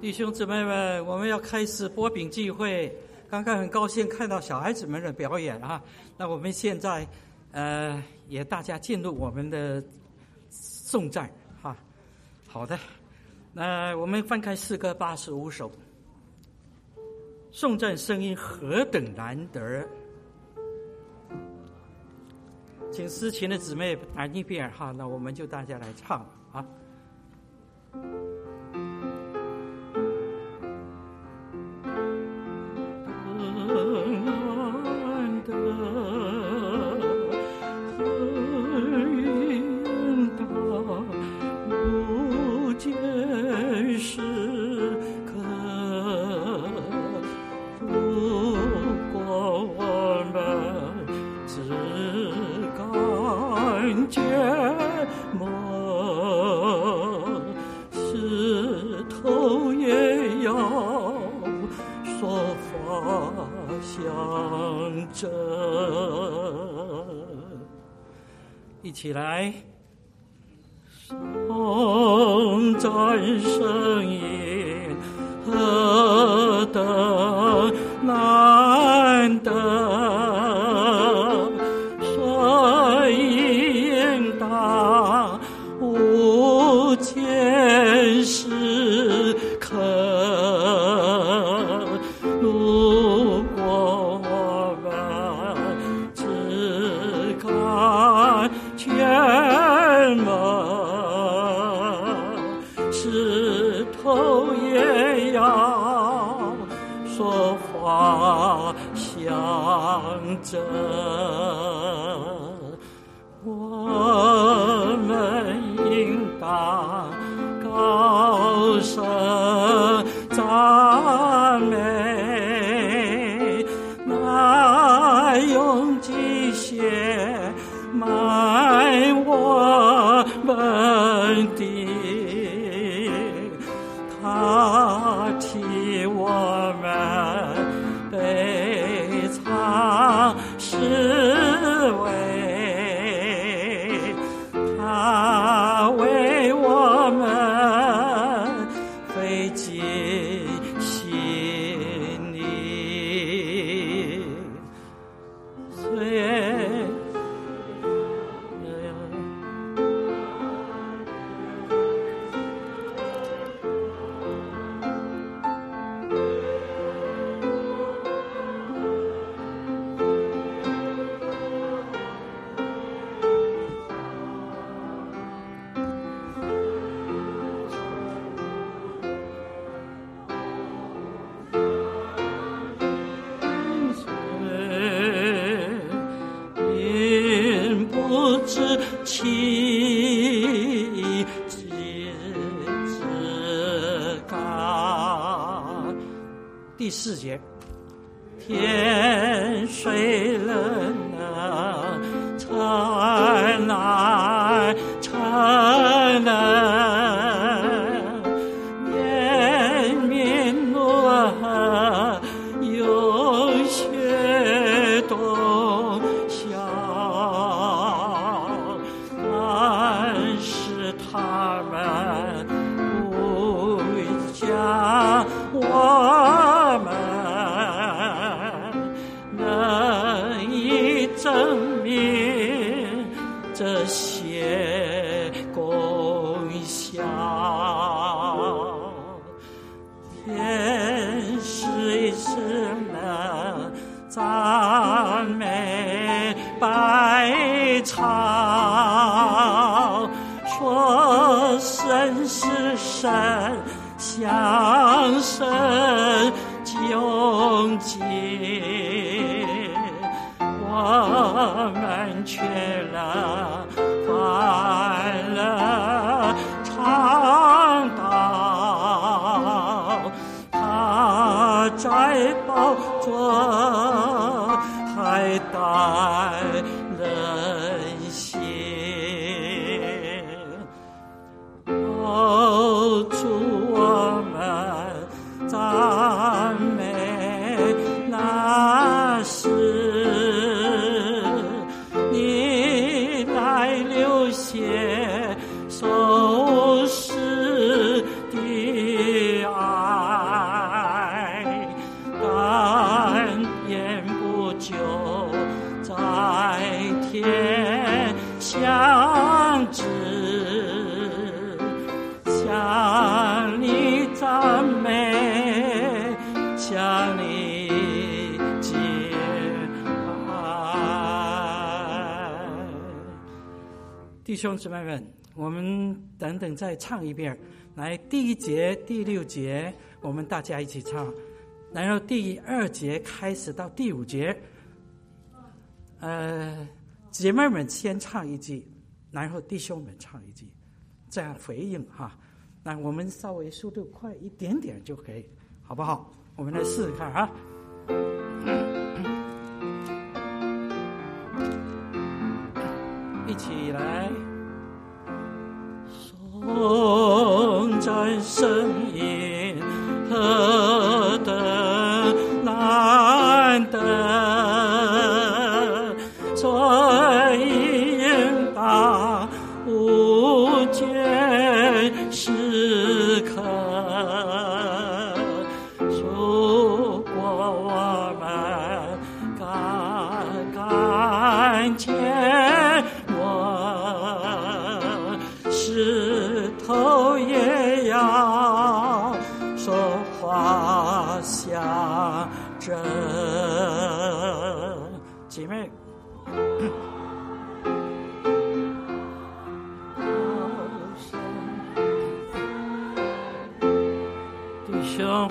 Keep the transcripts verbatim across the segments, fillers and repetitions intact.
弟兄姊妹们，我们要开始擘饼聚会。刚刚很高兴看到小孩子们的表演啊，那我们现在呃也大家进入我们的颂赞哈。好的，那我们翻开诗歌八十五首，颂赞声音何等难得，请司琴的姊妹弹一遍哈，那我们就大家来唱啊。一起来，颂赞声音何等难得，声音大无间时刻，路过我们只看天门，石头也要说话相争，我们应当高声赞美，那用机械买我们的，他替我们悲惨视为，他为我们费尽心力，虽第四节，天水冷冷，尘来尘冷，面面落有雪冬笑，但是他们不将我证明这些功效，天使是能赞美百场，说神是神，相神究竟。我们却了犯了常道，他在宝座还待人心，哦，主我们赞美那时血受死的爱。 弟兄姊妹们，我们等等再唱一遍。来，第一节、第六节，我们大家一起唱。然后第二节开始到第五节，呃，姐妹们先唱一句，然后弟兄们唱一句，这样回应哈。那我们稍微速度快一点点就可以，好不好？我们来试试看啊。一起来。颂赞声音何等难得，传应当无间时刻，如果我们敢敢前我石头也要说话像真。姐妹，弟兄，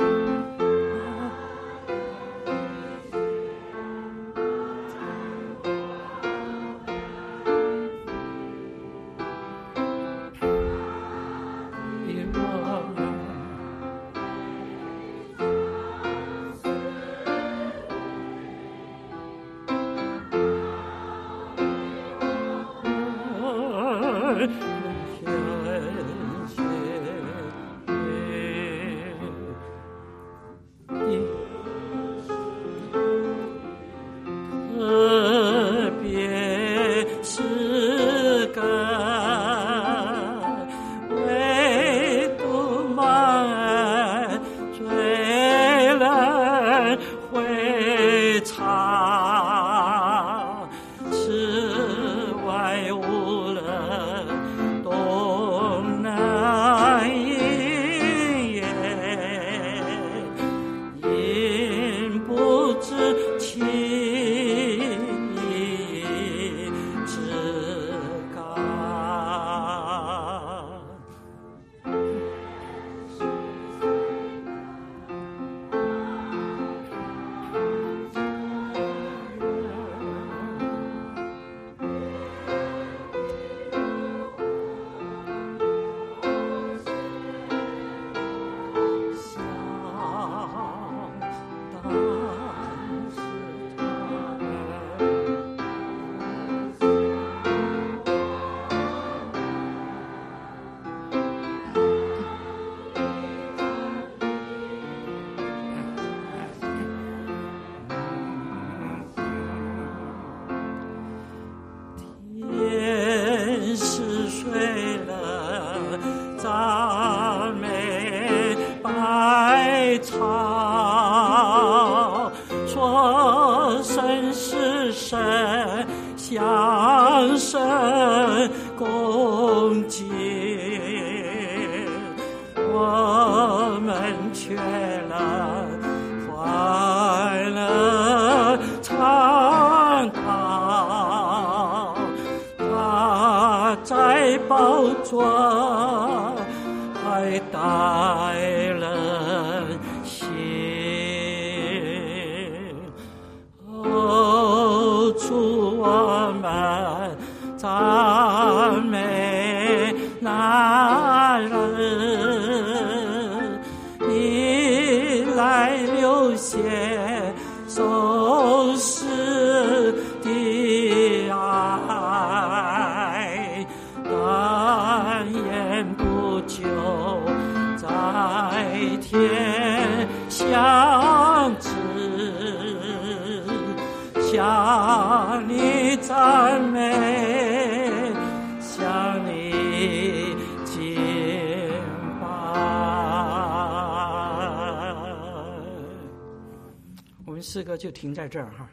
诗歌就停在这儿哈。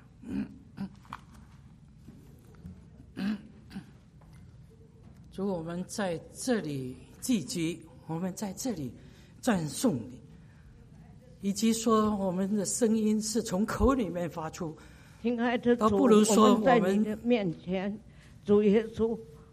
如果我们在这里寄居，我们在这里赞颂你，以及说我们的声音是从口里面发出， 亲爱的主， 倒不如说我们我们在你的面前，主耶稣，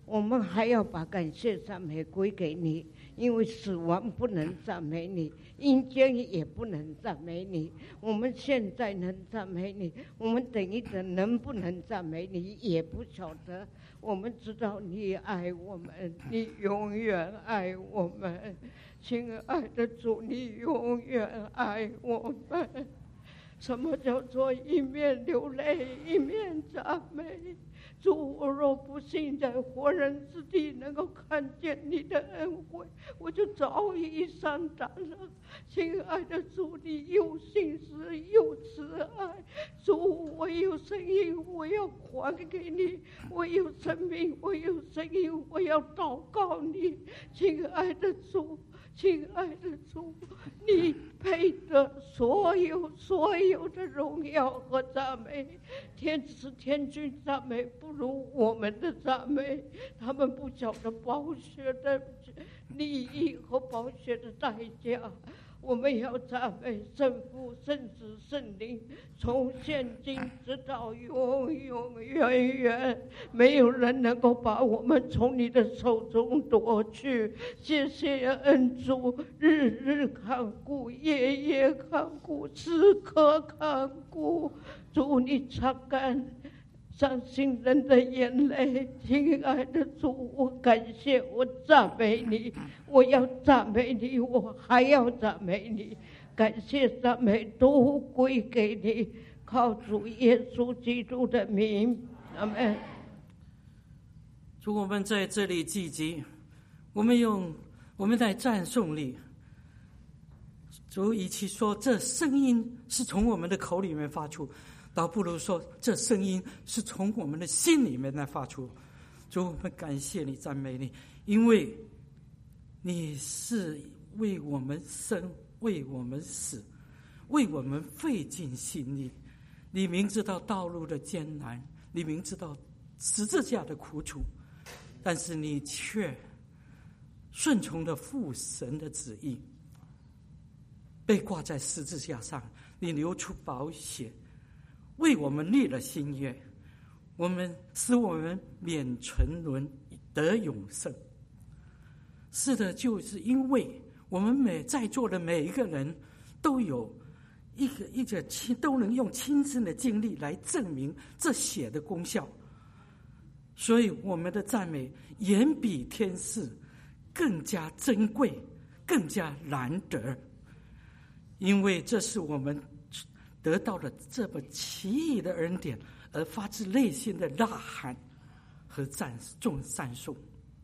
我们还要把感谢赞美归给你，因为死亡不能赞美你，阴间也不能赞美你。我们现在能赞美你，我们等一等能不能赞美你也不晓得。我们知道你爱我们，你永远爱我们，亲爱的主，你永远爱我们。什么叫做一面流泪一面赞美？主，我若不信在活人之地能够看见你的恩惠，我就早已上当了。亲爱的主，你又信实又慈爱。主，我有声音，我要还给你；我有生命，我有声音，我要祷告你。亲爱的主，亲爱的主，你配得所有所有的荣耀和赞美。天使天君赞美不如我们的赞美，他们不晓得宝血的利益和宝血的代价。我们要赞美圣父、圣子、圣灵，从现今直到永永远远，没有人能够把我们从你的手中夺去。谢谢恩主，日日看顾，夜夜看顾，时刻看顾。主，你擦干伤心人的眼泪。亲爱的主，我感谢，我赞美你，我要赞美你，我还要赞美你。感谢赞美都归给你，靠主耶稣基督的名，阿们。 主，我们在这里聚集，我们用我们在赞颂里，主与其说这声音是从我们的口里面发出，倒不如说这声音是从我们的心里面来发出。主，我们感谢你，赞美你，因为你是为我们生，为我们死，为我们费尽心力。你明知道道路的艰难，你明知道十字架的苦楚，但是你却顺从了父神的旨意，被挂在十字架上，你流出宝血，为我们立了新约，我们使我们免沉沦，得永生。是的，就是因为我们每在座的每一个人都有一个一个亲都能用亲身的经历来证明这血的功效，所以我们的赞美远比天使更加珍贵，更加难得，因为这是我们得到了这么奇异的恩典而发自内心的呐喊和赞颂赞颂。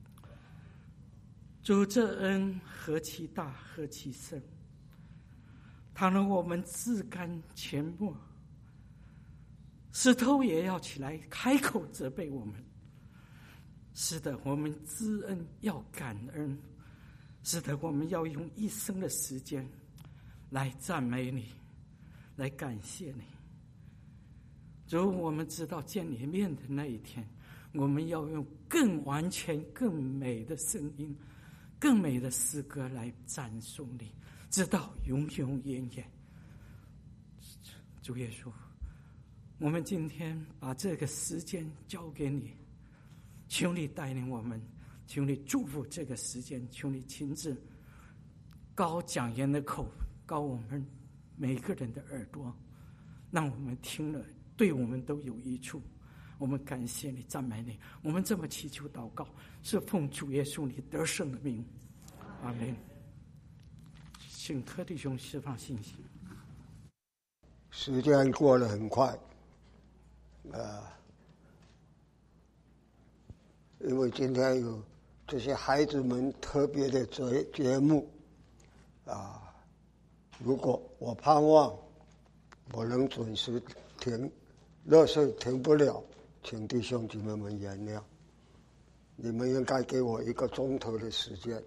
主，这恩何其大，何其深！倘若我们自甘沉默，石头也要起来开口责备我们。是的，我们知恩要感恩。是的，我们要用一生的时间来赞美你，来感谢你。主，我们知道见你面的那一天，我们要用更完全更美的声音，更美的诗歌来赞颂你，直到永永远远。主耶稣，我们今天把这个时间交给你，求你带领我们，求你祝福这个时间，求你亲自高讲员的口，高我们每个人的耳朵，让我们听了对我们都有益处。我们感谢你，赞美你，我们这么祈求祷告，是奉主耶稣你得胜的名，阿们。请柯弟兄释放信息。 时间过得很快，呃，因为今天有这些孩子们特别的节节目，啊，如果我盼望我能准时停，若是停不了，请弟兄姐妹们原谅，你们应该给我一个钟头的时间。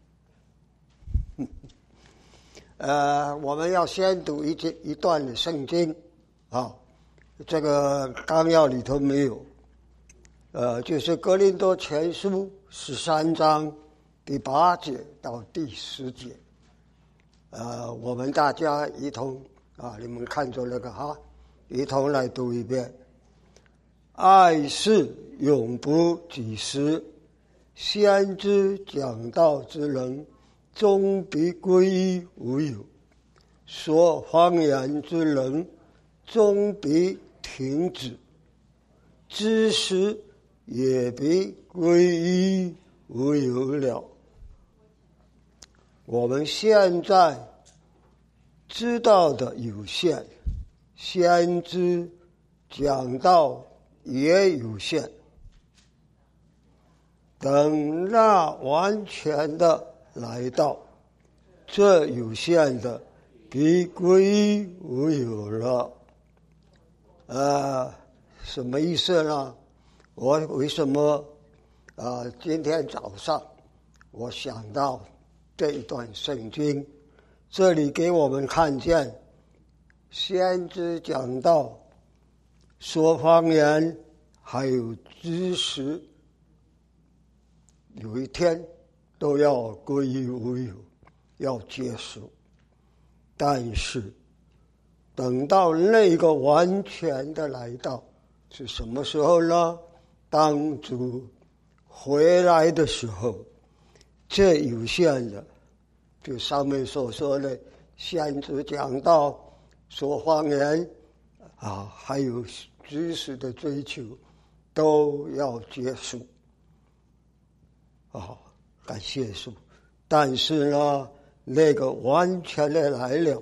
呃，我们要先读一节一段的圣经，啊，这个纲要里头没有，呃，就是哥林多前书十三章第八节到第十节，呃，我们大家一同啊，你们看着那个哈，一同来读一遍。爱是永不止息， 先知讲道之人，终必归于无有；说方言之人，终必停止；知识也必归于无有了。我们现在知道的有限，先知讲道也有限，等那完全的来到，这有限的必归于无有了。呃，什么意思呢？我为什么啊、呃？今天早上我想到这一段圣经，这里给我们看见，先知讲道、说方言，还有知识，有一天都要归于无有，要结束。但是等到那个完全的来到，是什么时候呢？当主回来的时候，这有限的，就上面所说的先知讲道、说方言啊，还有知识的追求，都要结束。啊，感谢主！但是呢，那个完全的来了，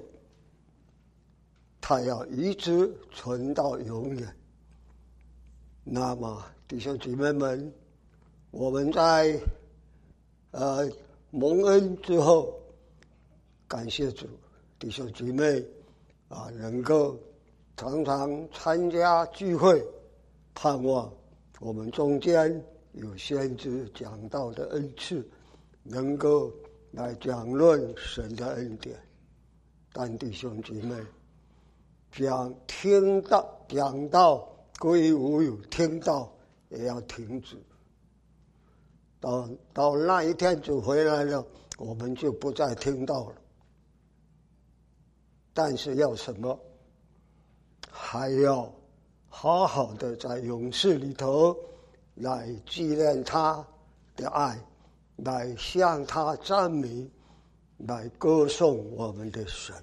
他要一直存到永远。那么弟兄姐妹们，我们在呃蒙恩之后，感谢主，弟兄姐妹啊，能够常常参加聚会，盼望我们中间有先知讲道的恩赐，能够来讲论神的恩典。但弟兄姐妹，讲听到讲道归于无有，听到也要停止。到到那一天主回来了，我们就不再听到了。但是要什么？还要好好的在勇士里头来纪念他的爱，来向他赞美，来歌颂我们的神。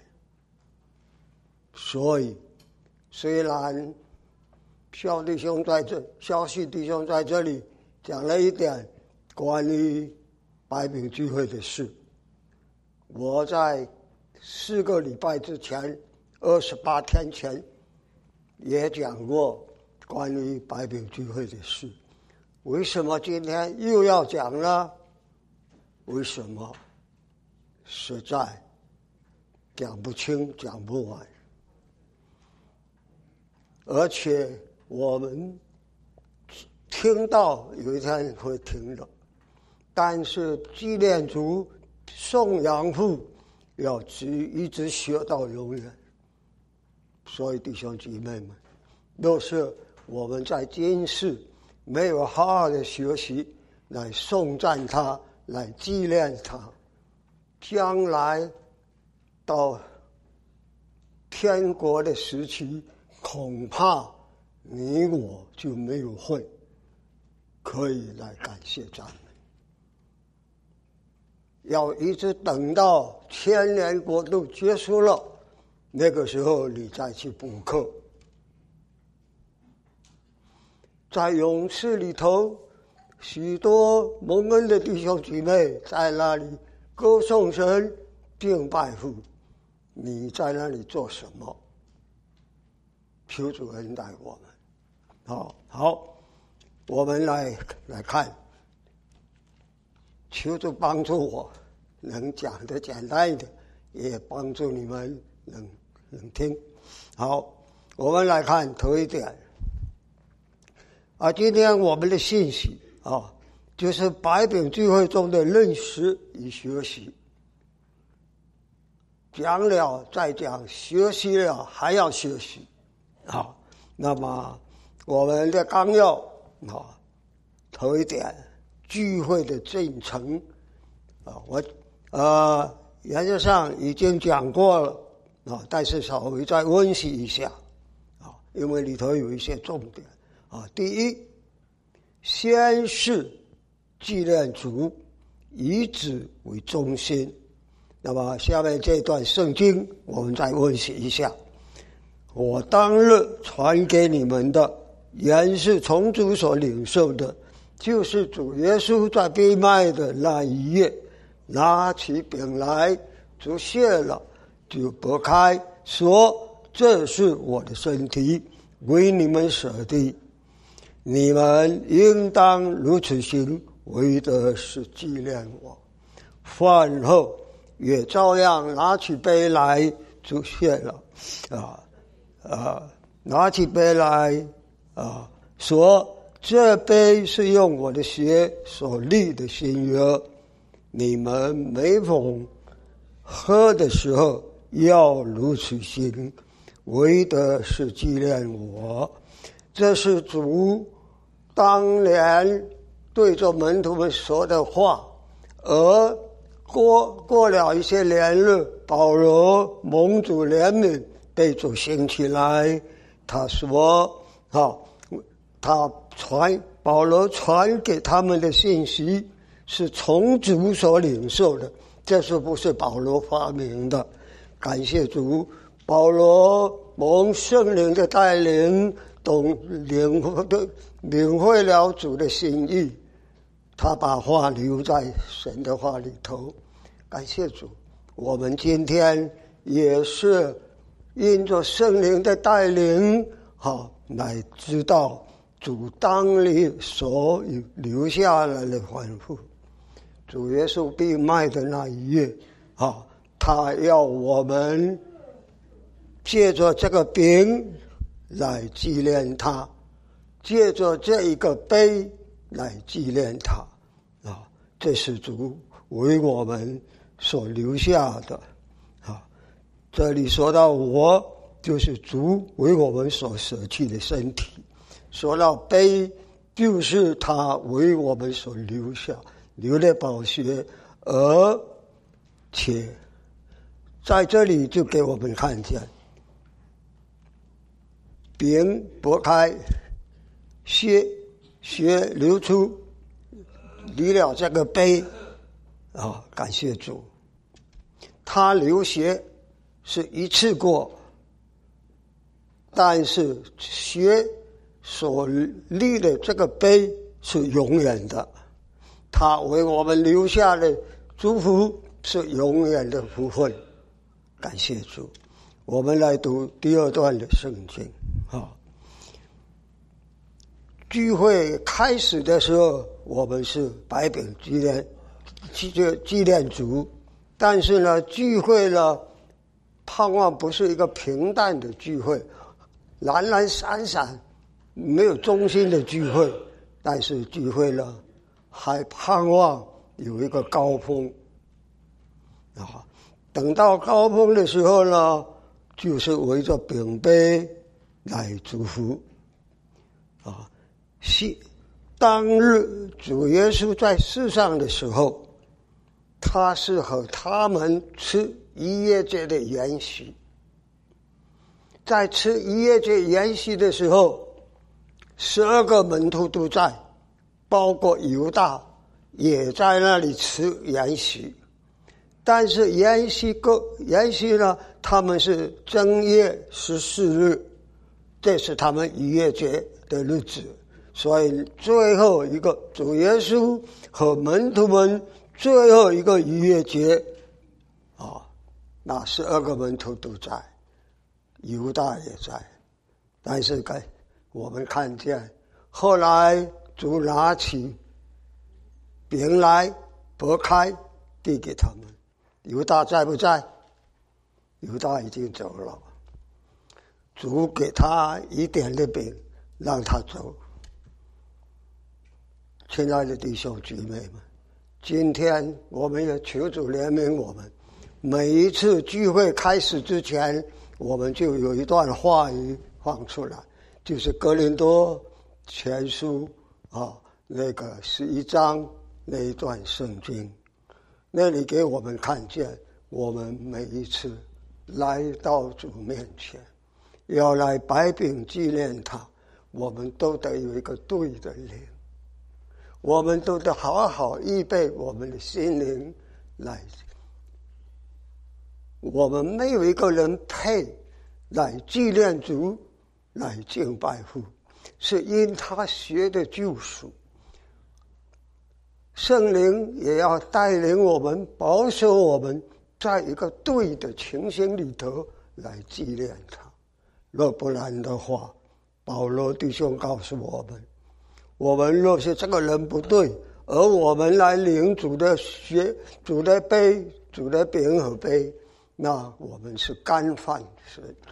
所以虽然肖弟兄在这肖旭弟兄在这里讲了一点关于百饼聚会的事，我在四个礼拜之前二十八天前也讲过关于百饼聚会的事。为什么今天又要讲呢？为什么？实在讲不清，讲不完。而且我们听到有一天会听的，但是纪念主、颂扬父要一直学到永远。所以弟兄姐妹们，若是我们在今世没有好好的学习来颂赞他，来纪念他，将来到天国的时期，恐怕你我就没有会可以来感谢赞美。要一直等到千年国度结束了，那个时候你再去补课。在勇士里头，许多蒙恩的弟兄姐妹在那里歌颂神、敬拜父，你在那里做什么？求主恩待我们。好，好，我们来来看，求主帮助我，能讲得简单一点，也帮助你们能能听。好，我们来看头一点。啊，今天我们的信息啊，就是百饼聚会中的认识与学习。讲了再讲，学习了还要学习。好，那么我们的纲要啊，头一点，聚会的进程啊，我呃原则上已经讲过了啊，但是稍微再温习一下啊，因为里头有一些重点啊。第一，先是纪念主，以子为中心。那么下面这段圣经我们再温习一下。我当日传给你们的，原是从主所领受的，就是主耶稣在被卖的那一夜，拿起饼来，就谢了，就拨开，说：这是我的身体，为你们舍的，你们应当如此行，为的是纪念我。饭后也照样拿起杯来，就谢了，啊啊，拿起杯来啊，说：这杯是用我的血所立的新约，你们每逢喝的时候要如此行，为的是纪念我。这是主当年对着门徒们说的话。而过过了一些年日，保罗蒙主怜悯，被主兴起来，他说：好，他传保罗传给他们的信息是从主所领受的，这是不是保罗发明的？感谢主，保罗蒙圣灵的带领，懂领会领会了主的心意，他把话留在神的话里头。感谢主，我们今天也是因着圣灵的带领，好来知道主当里所留下来的吩咐。主耶稣被卖的那一夜，啊，他要我们借着这个饼来纪念他，借着这一个杯来纪念他，啊，这是主为我们所留下的。啊，这里说到我，就是主为我们所舍弃的身体；说到杯，就是他为我们所留下流的宝血。而且在这里就给我们看见，饼拨开，血血流出，离了这个杯，啊，感谢主，他流血是一次过，但是血所立的这个杯是永远的，他为我们留下的祝福是永远的福分。感谢主。我们来读第二段的圣经。啊，聚会开始的时候，我们是摆饼纪念纪纪念主，但是呢，聚会呢，盼望不是一个平淡的聚会，懒懒散散没有中心的聚会，但是聚会呢，还盼望有一个高峰。啊，等到高峰的时候呢，就是围着饼杯来祝福。啊，是当日主耶稣在世上的时候，他是和他们吃逾越节的筵席。在吃逾越节筵席的时候，十二个门徒都在，包括犹大也在那里吃筵席。但是筵席个筵席呢，他们是正月十四日，这是他们逾越节的日子，所以最后一个主耶稣和门徒们最后一个逾越节，啊，那十二个门徒都在，犹大也在。但是该我们看见，后来主拿起饼来，拨开，递给他们。犹大在不在？犹大已经走了。主给他一点的饼，让他走。亲爱的弟兄姊妹们，今天我们也求主怜悯我们。每一次聚会开始之前，我们就有一段话语放出来，就是哥林多前书啊，那个十一章那一段圣经，那里给我们看见，我们每一次来到主面前，要来摆饼纪念他，我们都得有一个对的灵。 我们都得好好预备我们的心灵来。我们没有一个人配来纪念主，来敬拜父，是因他学的救赎。圣灵也要带领我们，保守我们，在一个对的情形里头来纪念他。若不然的话，保罗弟兄告诉我们，我们若是这个人不对，而我们来领主的血、主的杯、主的饼和杯，那我们是干犯神的。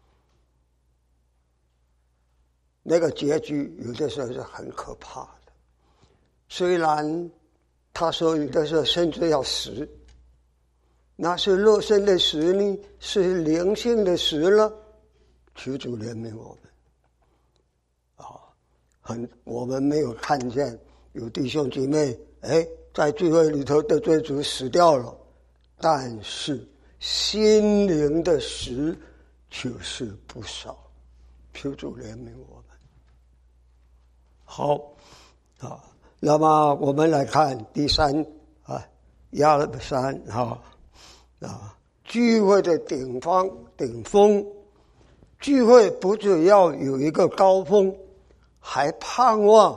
那个结局有的时候是很可怕的。虽然他说有的时候甚至要死，那是肉身的死呢，是灵性的死了。求主怜悯我们啊！很，我们没有看见有弟兄姐妹哎，在聚会里头得罪主死掉了，但是心灵的死就是不少。求主怜悯我们。好啊，那么我们来看第三啊，亚勒山哈啊，聚会的顶方顶峰。聚会不只要有一个高峰，还盼望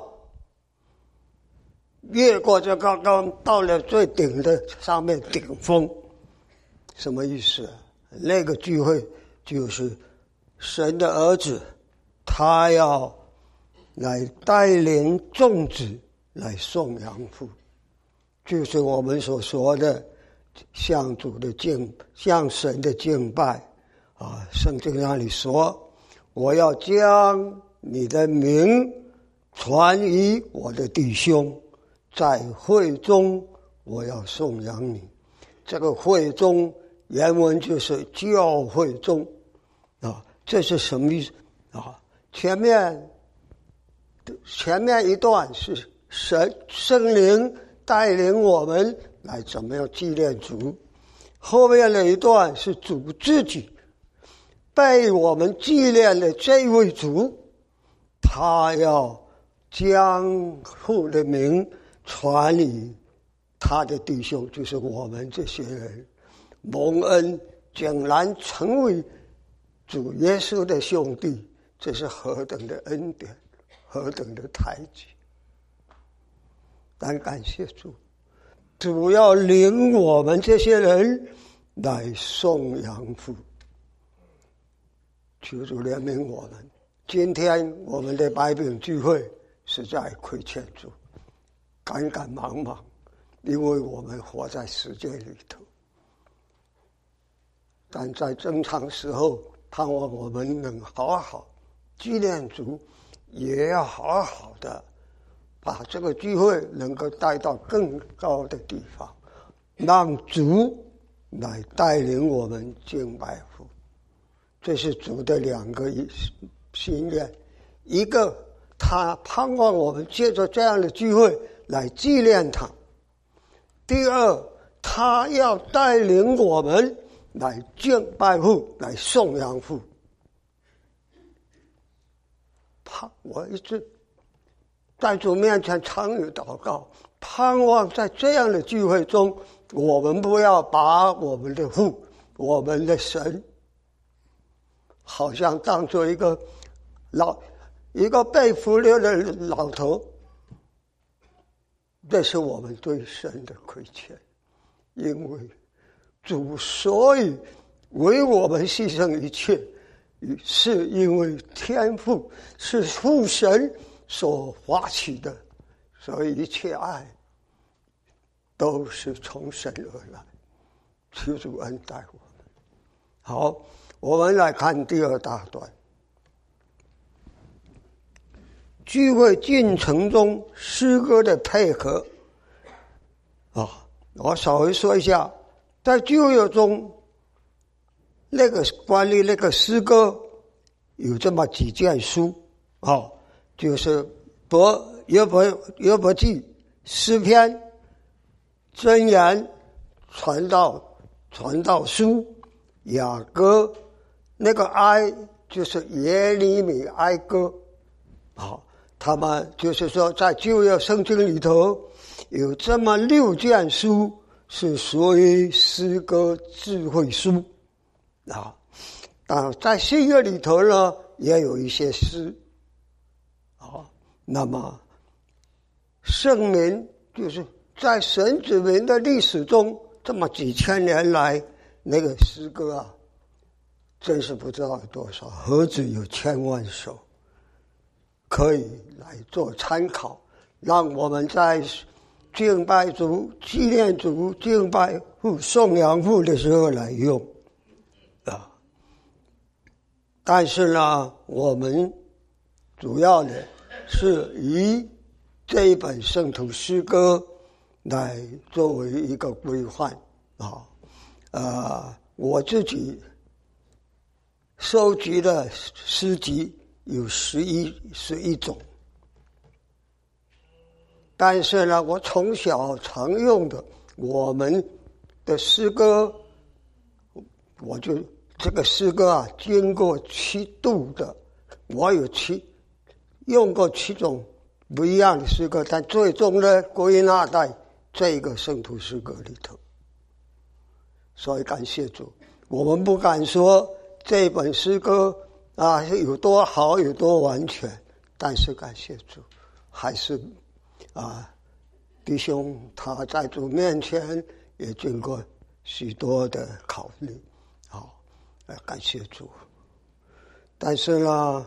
越过这高高到了最顶的上面顶峰。什么意思？那个聚会就是神的儿子，他要来带领众子来颂扬父，就是我们所说的向主的敬，向神的敬拜。啊，圣经那里说，我要将你的名传于我的弟兄，在会中我要颂扬你。这个会中原文就是教会中啊，这是什么意思啊？前面前面一段是神圣灵带领我们来怎么样纪念主，后面的一段是主自己被我们纪念的这位主，他要将父的名传于他的弟兄，就是我们这些人蒙恩竟然成为主耶稣的兄弟，这是何等的恩典，何等的抬举。但感谢主，主要领我们这些人来颂扬父。求主怜悯我们，今天我们的百饼聚会实在亏欠主，赶赶忙忙，因为我们活在世界里头。但在正常时候，盼望我们能好好纪念主，也要好好的把这个聚会能够带到更高的地方，让主来带领我们敬拜父。这是主的两个心愿，一个他盼望我们借着这样的聚会来纪念他，第二他要带领我们来敬拜父，来颂扬父。我一直在主面前常有祷告，盼望在这样的聚会中，我们不要把我们的父，我们的神好像当作一个老一个被忽略的老头，这是我们对神的亏欠。因为主所以为我们牺牲一切，是因为天父是父神所发起的，所以一切爱都是从神而来。求主恩待我们。好，我们来看第二大段，聚会进程中诗歌的配合啊，我稍微说一下，在聚会中，那个关于那个诗歌有这么几件书啊，就是伯约伯约伯记、诗篇、箴言、传道传道书、雅歌。那个哀就是耶利米哀歌，好， 他们就是说，在旧约圣经里头有这么六卷书是属于诗歌智慧书啊。啊，在新约里头呢，也有一些诗啊。那么圣民就是在神子民的历史中，这么几千年来，那个诗歌啊，真是不知道有多少，何止有千万首，可以来做参考，让我们在敬拜主、纪念主、敬拜父、颂扬父的时候来用啊。但是呢，我们主要的是以这一本圣徒诗歌来作为一个规范啊。呃，我自己收集的诗集有十一十一种，但是呢，我从小常用的我们的诗歌，我就这个诗歌啊，经过七度的，我有七用过七种不一样的诗歌，但最终呢，归纳在这个圣徒诗歌里头。所以感谢主，我们不敢说这本诗歌啊有多好有多完全，但是感谢主，还是啊弟兄他在主面前也经过许多的考虑，好，啊，感谢主。但是呢，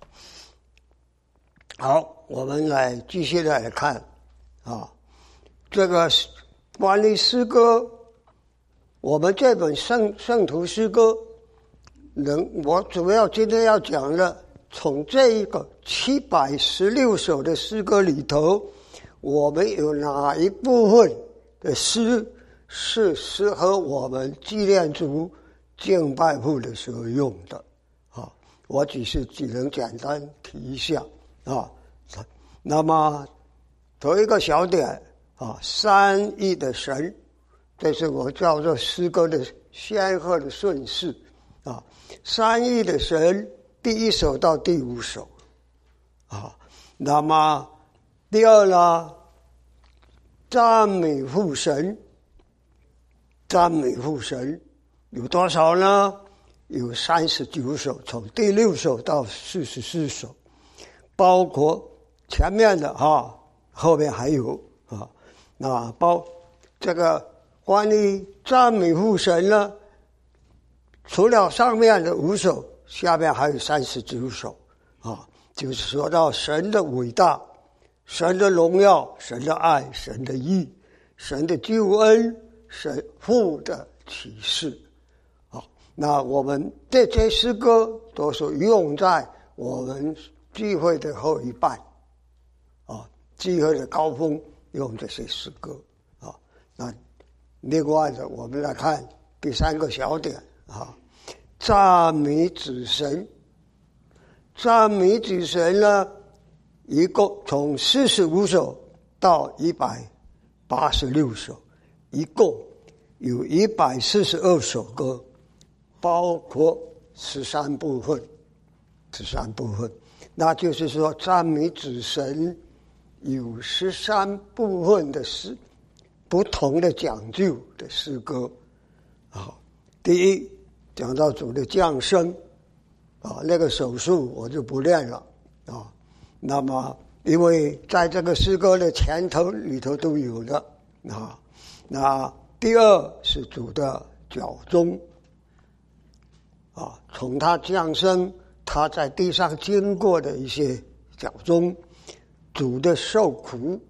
好，我们来继续来看啊，这个关于诗歌。我们这本圣圣徒诗歌，能我主要今天要讲的，从这一个七百十六首的诗歌里头，我们有哪一部分的诗是适合我们纪念主、敬拜父的时候用的啊？我只是只能简单提一下啊。那么头一个小点啊，三一的神。这是我叫做诗歌的先后的顺序啊，三一的神第一首到第五首啊，那么第二呢，赞美父神，赞美父神有多少呢？有三十九首，从第六首到四十四首，包括前面的啊，后面还有啊，那包这个。关于赞美父神呢，除了上面的五首，下面还有三十九首啊，就是说到神的伟大、神的荣耀、神的爱、神的义、神的救恩、神父的启示啊。那我们这些诗歌都是用在我们聚会的后一半啊，聚会的高峰用这些诗歌啊。那另外的，我们来看第三个小点啊，赞美子神。赞美子神呢，一共从四十五首到一百八十六首，一共有一百四十二首歌，包括十三部分，十三部分，那就是说赞美子神有十三部分的诗。不同的讲究的诗歌啊，第一讲到主的降生啊，那个手术我就不念了啊。那么因为在这个诗歌的前头里头都有的啊。那第二是主的脚踪啊，从他降生，他在地上经过的一些脚踪，主的受苦。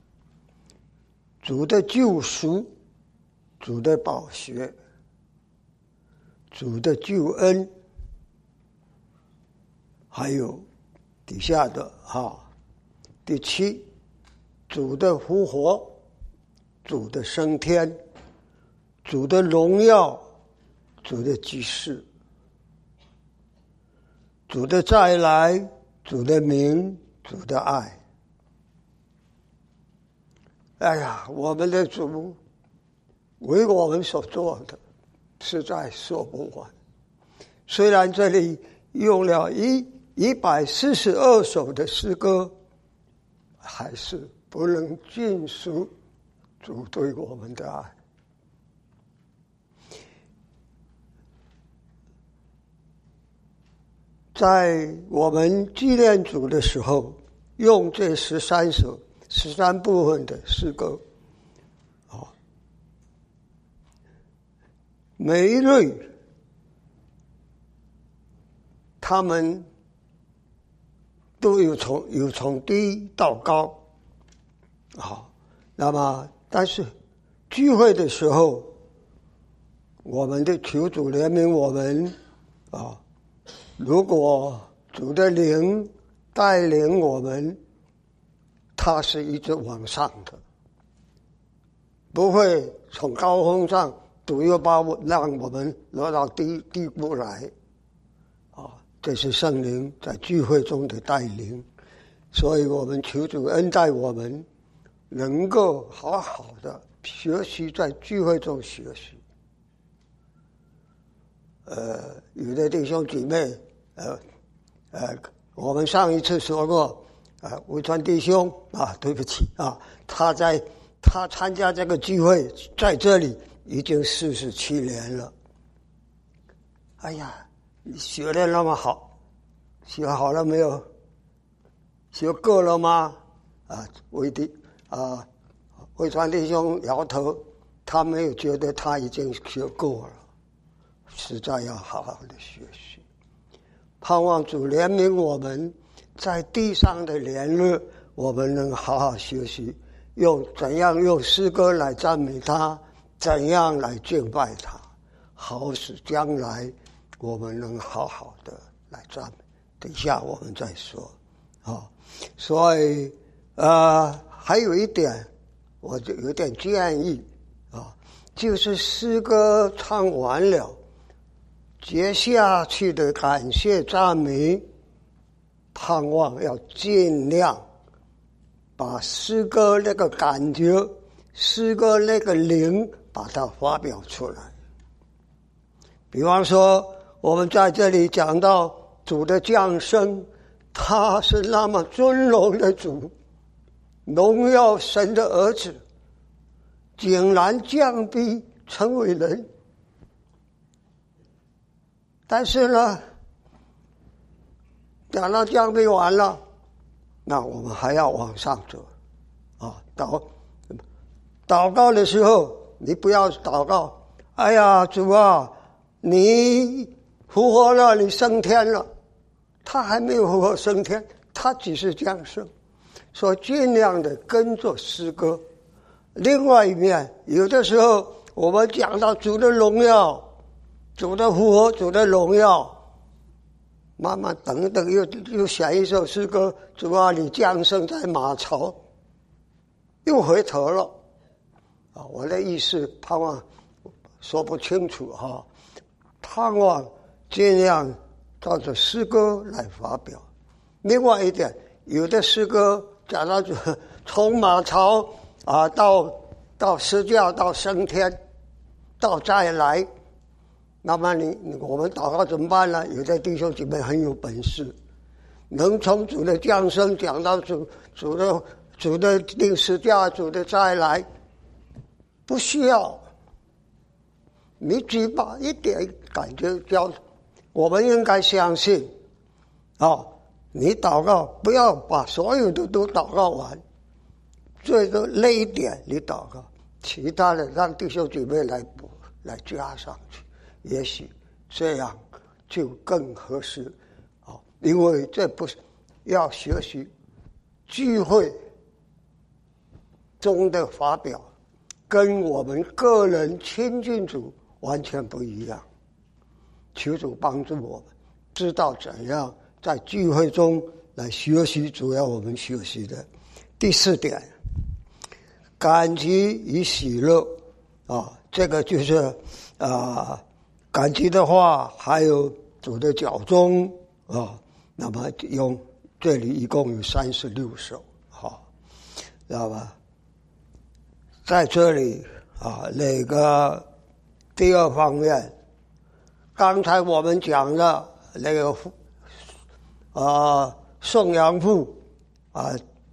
主的救赎，主的宝血，主的救恩，还有底下的哈，第七，主的复活，主的升天，主的荣耀，主的启示，主的再来，主的名，主的爱。哎呀，我们的主为我们所做的实在说不完。虽然这里用了一一百四十二首的诗歌还是不能尽数主对我们的爱。在我们纪念主的时候，用这十三首、十三部分的诗歌，啊，每一类他们都有从有从低到高，啊，那么但是聚会的时候，我们的求主怜悯我们，啊。如果主的灵带领我们，它是一直往上的，不会从高峰上主又把我让我们落到低低谷来，啊，这是圣灵在聚会中的带领，所以我们求主恩待我们，能够好好的学习在聚会中学习。呃，有的弟兄姐妹。呃，呃，我们上一次说过，啊，吴川弟兄啊，对不起啊，他在他参加这个聚会，在这里已经四十七年了。哎呀，你学的那么好，学好了没有？学够了吗？啊，魏弟啊，魏川弟兄摇头，他没有觉得他已经学够了，实在要好好的学习。盼望主怜悯我们，在地上的年日，我们能好好学习，用怎样用诗歌来赞美他，怎样来敬拜他，好使将来我们能好好的来赞美。等一下我们再说啊。所以呃，还有一点，我就有点建议啊，就是诗歌唱完了。接下去的感谢赞美，盼望要尽量把诗歌那个感觉、诗歌那个灵，把它发表出来。比方说，我们在这里讲到主的降生，他是那么尊荣的主，荣耀神的儿子，竟然降卑成为人。但是呢，讲到降卑完了，那我们还要往上走啊！祷祷告的时候，你不要祷告，哎呀，主啊，你复活了，你升天了。他还没有复活升天，他只是降生，所以尽量的跟着诗歌。另外一面，有的时候我们讲到主的荣耀。主的复活，主的荣耀，慢慢等等又又写一首诗歌，主啊，你降生在马槽，又回头了啊！我的意思盼望说不清楚哈，盼望尽量照着诗歌来发表。另外一点，有的诗歌讲到从马槽啊到到施教到升天到再来。那么你我们祷告怎么办呢？有的弟兄姐妹很有本事，能从主的降生讲到主主的主的定十架，主的再来，不需要你只把一点感觉交。我们应该相信啊，你祷告不要把所有的都祷告完，最多那一点你祷告，其他的让弟兄姐妹来补来加上去。也许这样就更合适啊，因为这不是要学习聚会中的发表，跟我们个人亲近主完全不一样。求主帮助我们知道怎样在聚会中来学习主要我们学习的。第四点，感激与喜乐啊，这个就是啊。感激的话，还有主的脚中啊，那么用这里一共有三十六首，好，知道吧？在这里啊，那个第二方面，刚才我们讲的那个啊，颂扬父啊，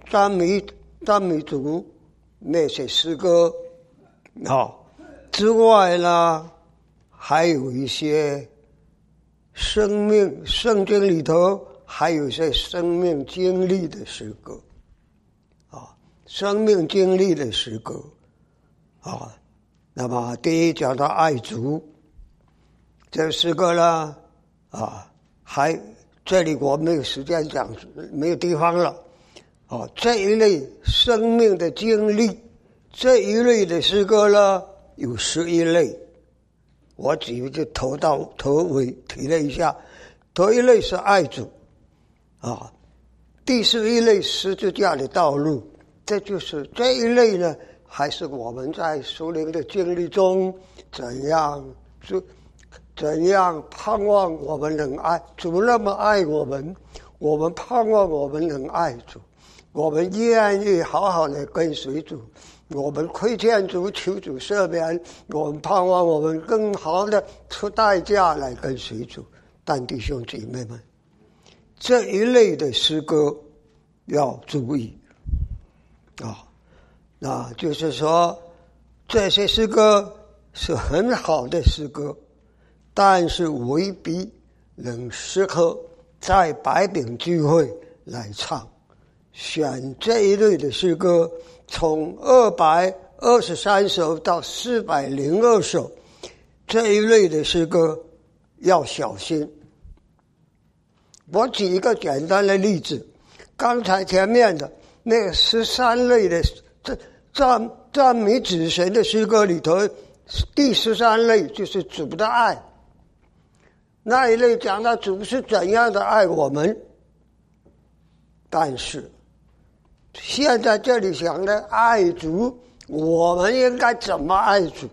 赞美赞美主那些诗歌啊之外呢，还有一些生命圣经里头还有一些生命经历的诗歌啊，生命经历的诗歌啊。那么第一讲到爱主，这诗歌呢啊，还这里我没有时间讲，没有地方了啊。这一类生命的经历，这一类的诗歌呢有十一类，我只就头到头尾提了一下。头一类是爱主啊，第十一类十字架的道路，这就是这一类呢，还是我们在属灵的经历中怎样就怎样盼望我们能爱主，那么爱我们，我们盼望我们能爱主，我们愿意好好的跟随主，我们亏欠主，求主赦免，我们盼望我们更好的出代价来跟随主。但弟兄姐妹们，这一类的诗歌要注意啊，那就是说这些诗歌是很好的诗歌，但是未必能适合在百饼聚会来唱。选这一类的诗歌，从二百二十三首到四百零二首，这一类的诗歌要小心。我举一个简单的例子，刚才前面的那个十三类的赞赞美主神的诗歌里头，第十三类就是主的爱。那一类讲到主是怎样的爱我们，但是现在这里讲的爱主，我们应该怎么爱主？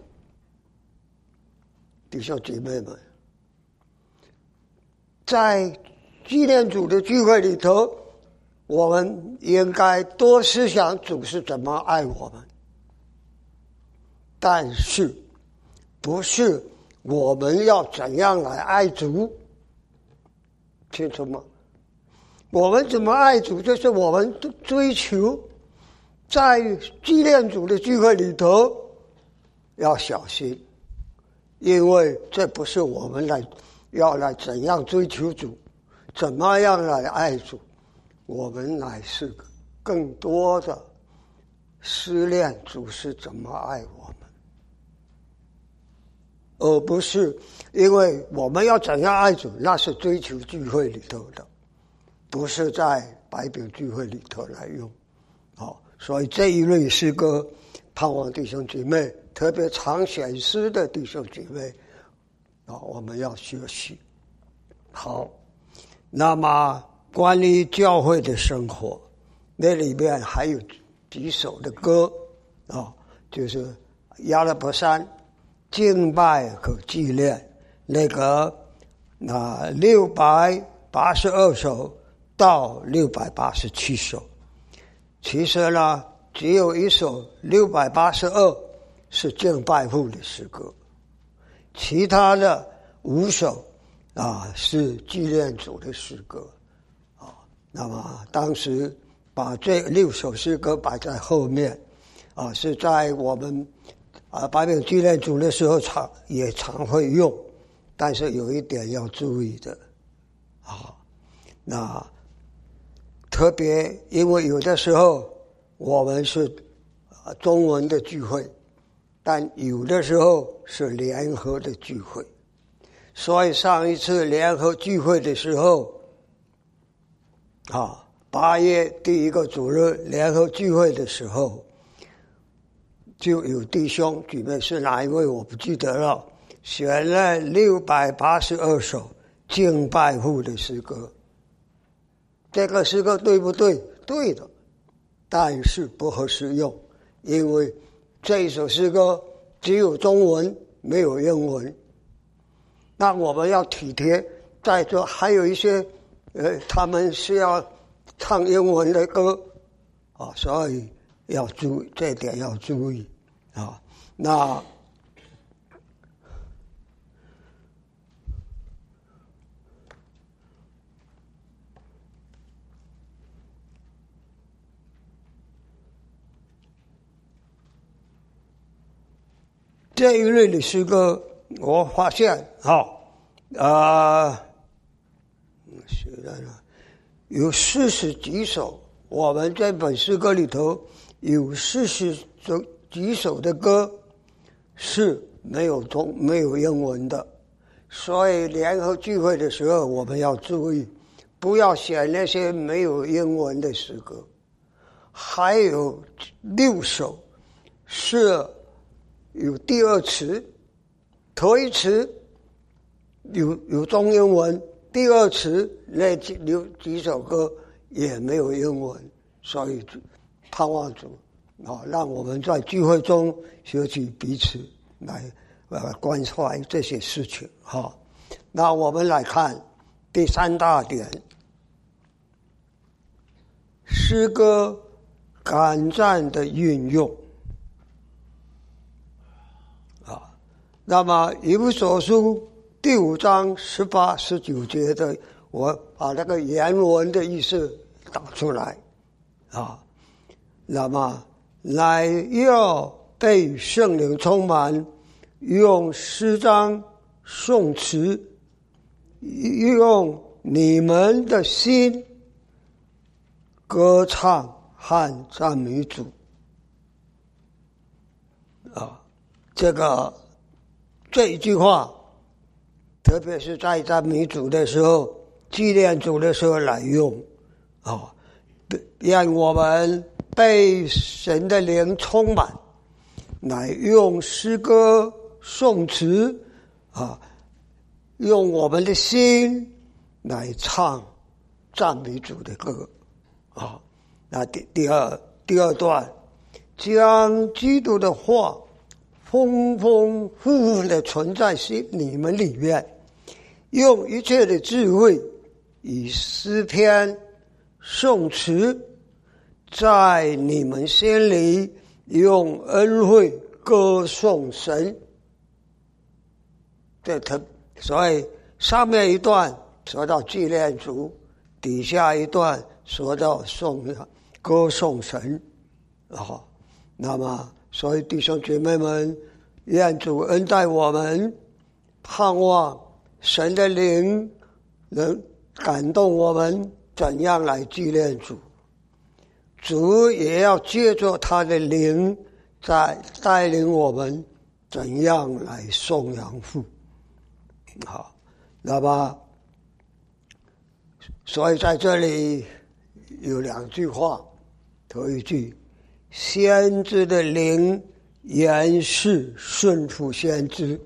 弟兄姐妹们，在纪念主的聚会里头，我们应该多思想主是怎么爱我们，但是不是我们要怎样来爱主，清楚吗？我们怎么爱主，就是我们追求在纪念主的聚会里头要小心，因为这不是我们来要来怎样追求主，怎么样来爱主，我们乃是更多的思念主是怎么爱我们，而不是因为我们要怎样爱主，那是追求聚会里头的，不是在百饼聚会里头来用。好，所以这一类诗歌，盼望弟兄姐妹，特别常选诗的弟兄姐妹啊，我们要学习。好，那么关于教会的生活，那里面还有几首的歌啊，就是亚勒伯山敬拜和纪念，那个啊六百八十二首到六百八十七首，其实呢，只有一首六百八十二是敬拜父的诗歌，其他的五首啊是纪念主的诗歌啊。那么当时把这六首诗歌摆在后面啊，是在我们啊百饼纪念主的时候常也常会用，但是有一点要注意的啊，那特别因为有的时候我们是中文的聚会，但有的时候是联合的聚会，所以上一次联合聚会的时候啊，八月第一个主日联合聚会的时候，就有弟兄姊妹是哪一位我不记得了，选了六百八十二首敬拜父的诗歌。这个诗歌对不对？对的，但是不合适用，因为这一首诗歌只有中文没有英文。那我们要体贴，在这还有一些呃，他们是要唱英文的歌啊，所以要注意这一点要注意啊。那这一类的诗歌，我发现好啊，写在了有四十几首。我们这本诗歌里头有四十几首的歌是没有中没有英文的，所以联合聚会的时候，我们要注意，不要选那些没有英文的诗歌。还有六首是有第二词，头一词有有中英文，第二词那几六几首歌也没有英文，所以盼望主啊，让我们在聚会中学习彼此来呃关怀这些事情哈。那我们来看第三大点，诗歌感赞的运用啊。那么以弗所书第五章十八、十九节的，我把那个原文的意思打出来啊。那么来要被圣灵充满，用诗章、颂词，用你们的心歌唱和赞美主啊。这个这一句话，特别是在赞美主的时候、纪念主的时候来用啊，让我们被神的灵充满，来用诗歌、颂词啊，用我们的心来唱赞美主的歌啊。那第第二第二段，将基督的话丰丰富富的存在心你们里面，用一切的智慧，以诗篇、颂词，在你们心里用恩惠歌颂神。这特所以上面一段说到纪念主，底下一段说到颂歌颂神啊。那么所以弟兄姐妹们，愿主恩待我们，盼望神的灵能感动我们怎样来纪念主，主也要借着他的灵在带领我们怎样来颂扬父。好，那么所以在这里有两句话，头一句，先知的灵原是顺服先知。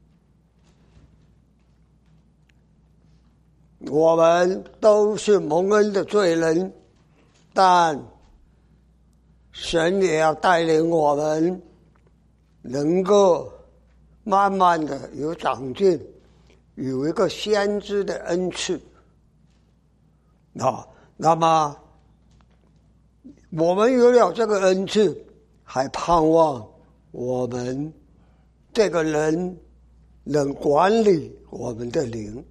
我们都是蒙恩的罪人，但神也要带领我们能够慢慢的有长进，有一个先知的恩赐啊。那么我们有了这个恩赐，还盼望我们这个人能管理我们的灵，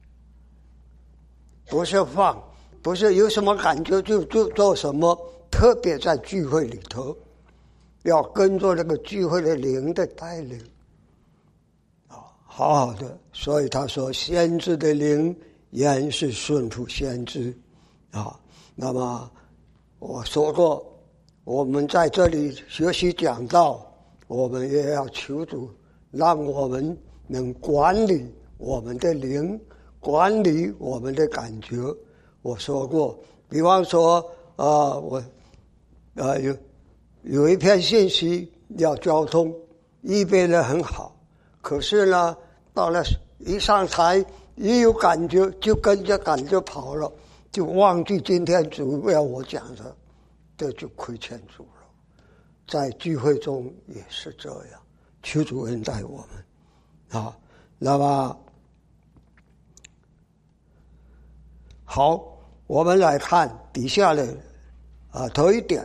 不是放，不是有什么感觉就就做什么，特别在聚会里头要跟着那个聚会的灵的带领啊，好好的。所以他说先知的灵原是顺服先知啊。那么我说过，我们在这里学习讲道，我们也要求主让我们能管理我们的灵，管理我们的感觉。我说过，比方说啊、呃，我呃有有一篇信息要交通，预备得很好，可是呢，到了一上台一有感觉就跟着感觉跑了，就忘记今天主要我讲的，这就亏欠主了。在聚会中也是这样，求主恩待我们啊。那么好，我们来看底下的啊，头一点，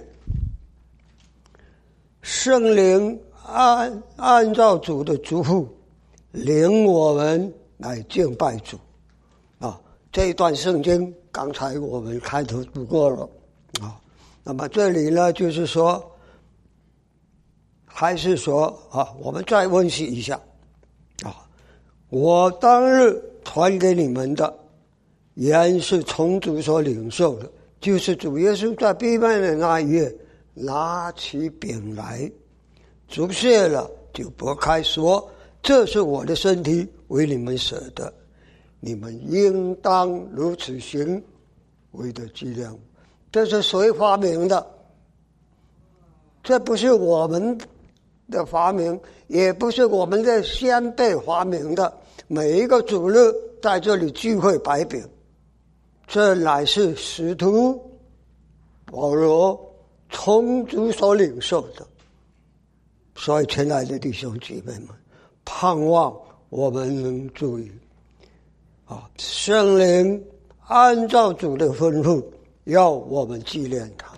圣灵按按照主的嘱咐，领我们来敬拜主啊。这一段圣经刚才我们开头读过了啊。那么这里呢，就是说还是说啊，我们再温习一下啊，我当日传给你们的，原是从主所领受的，就是主耶稣在闭门的那一夜，拿起饼来，祝谢了，就拨开说：“这是我的身体，为你们舍的，你们应当如此行，为的纪念我。”这是谁发明的？这不是我们的发明，也不是我们的先辈发明的。每一个主日在这里聚会摆饼，这乃是使徒保罗从主所领受的。所以亲爱的弟兄姐妹们，盼望我们能注意啊，圣灵按照主的吩咐要我们纪念他。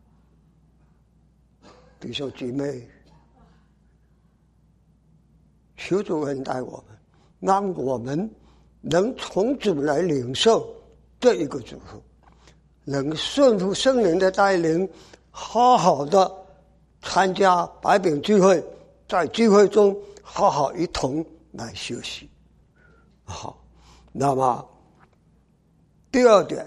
弟兄姐妹，求主恩待我们，让我们能从主来领受这一个祝福，能顺服圣灵的带领，好好的参加摆饼聚会，在聚会中好好一同来学习。好，那么第二点，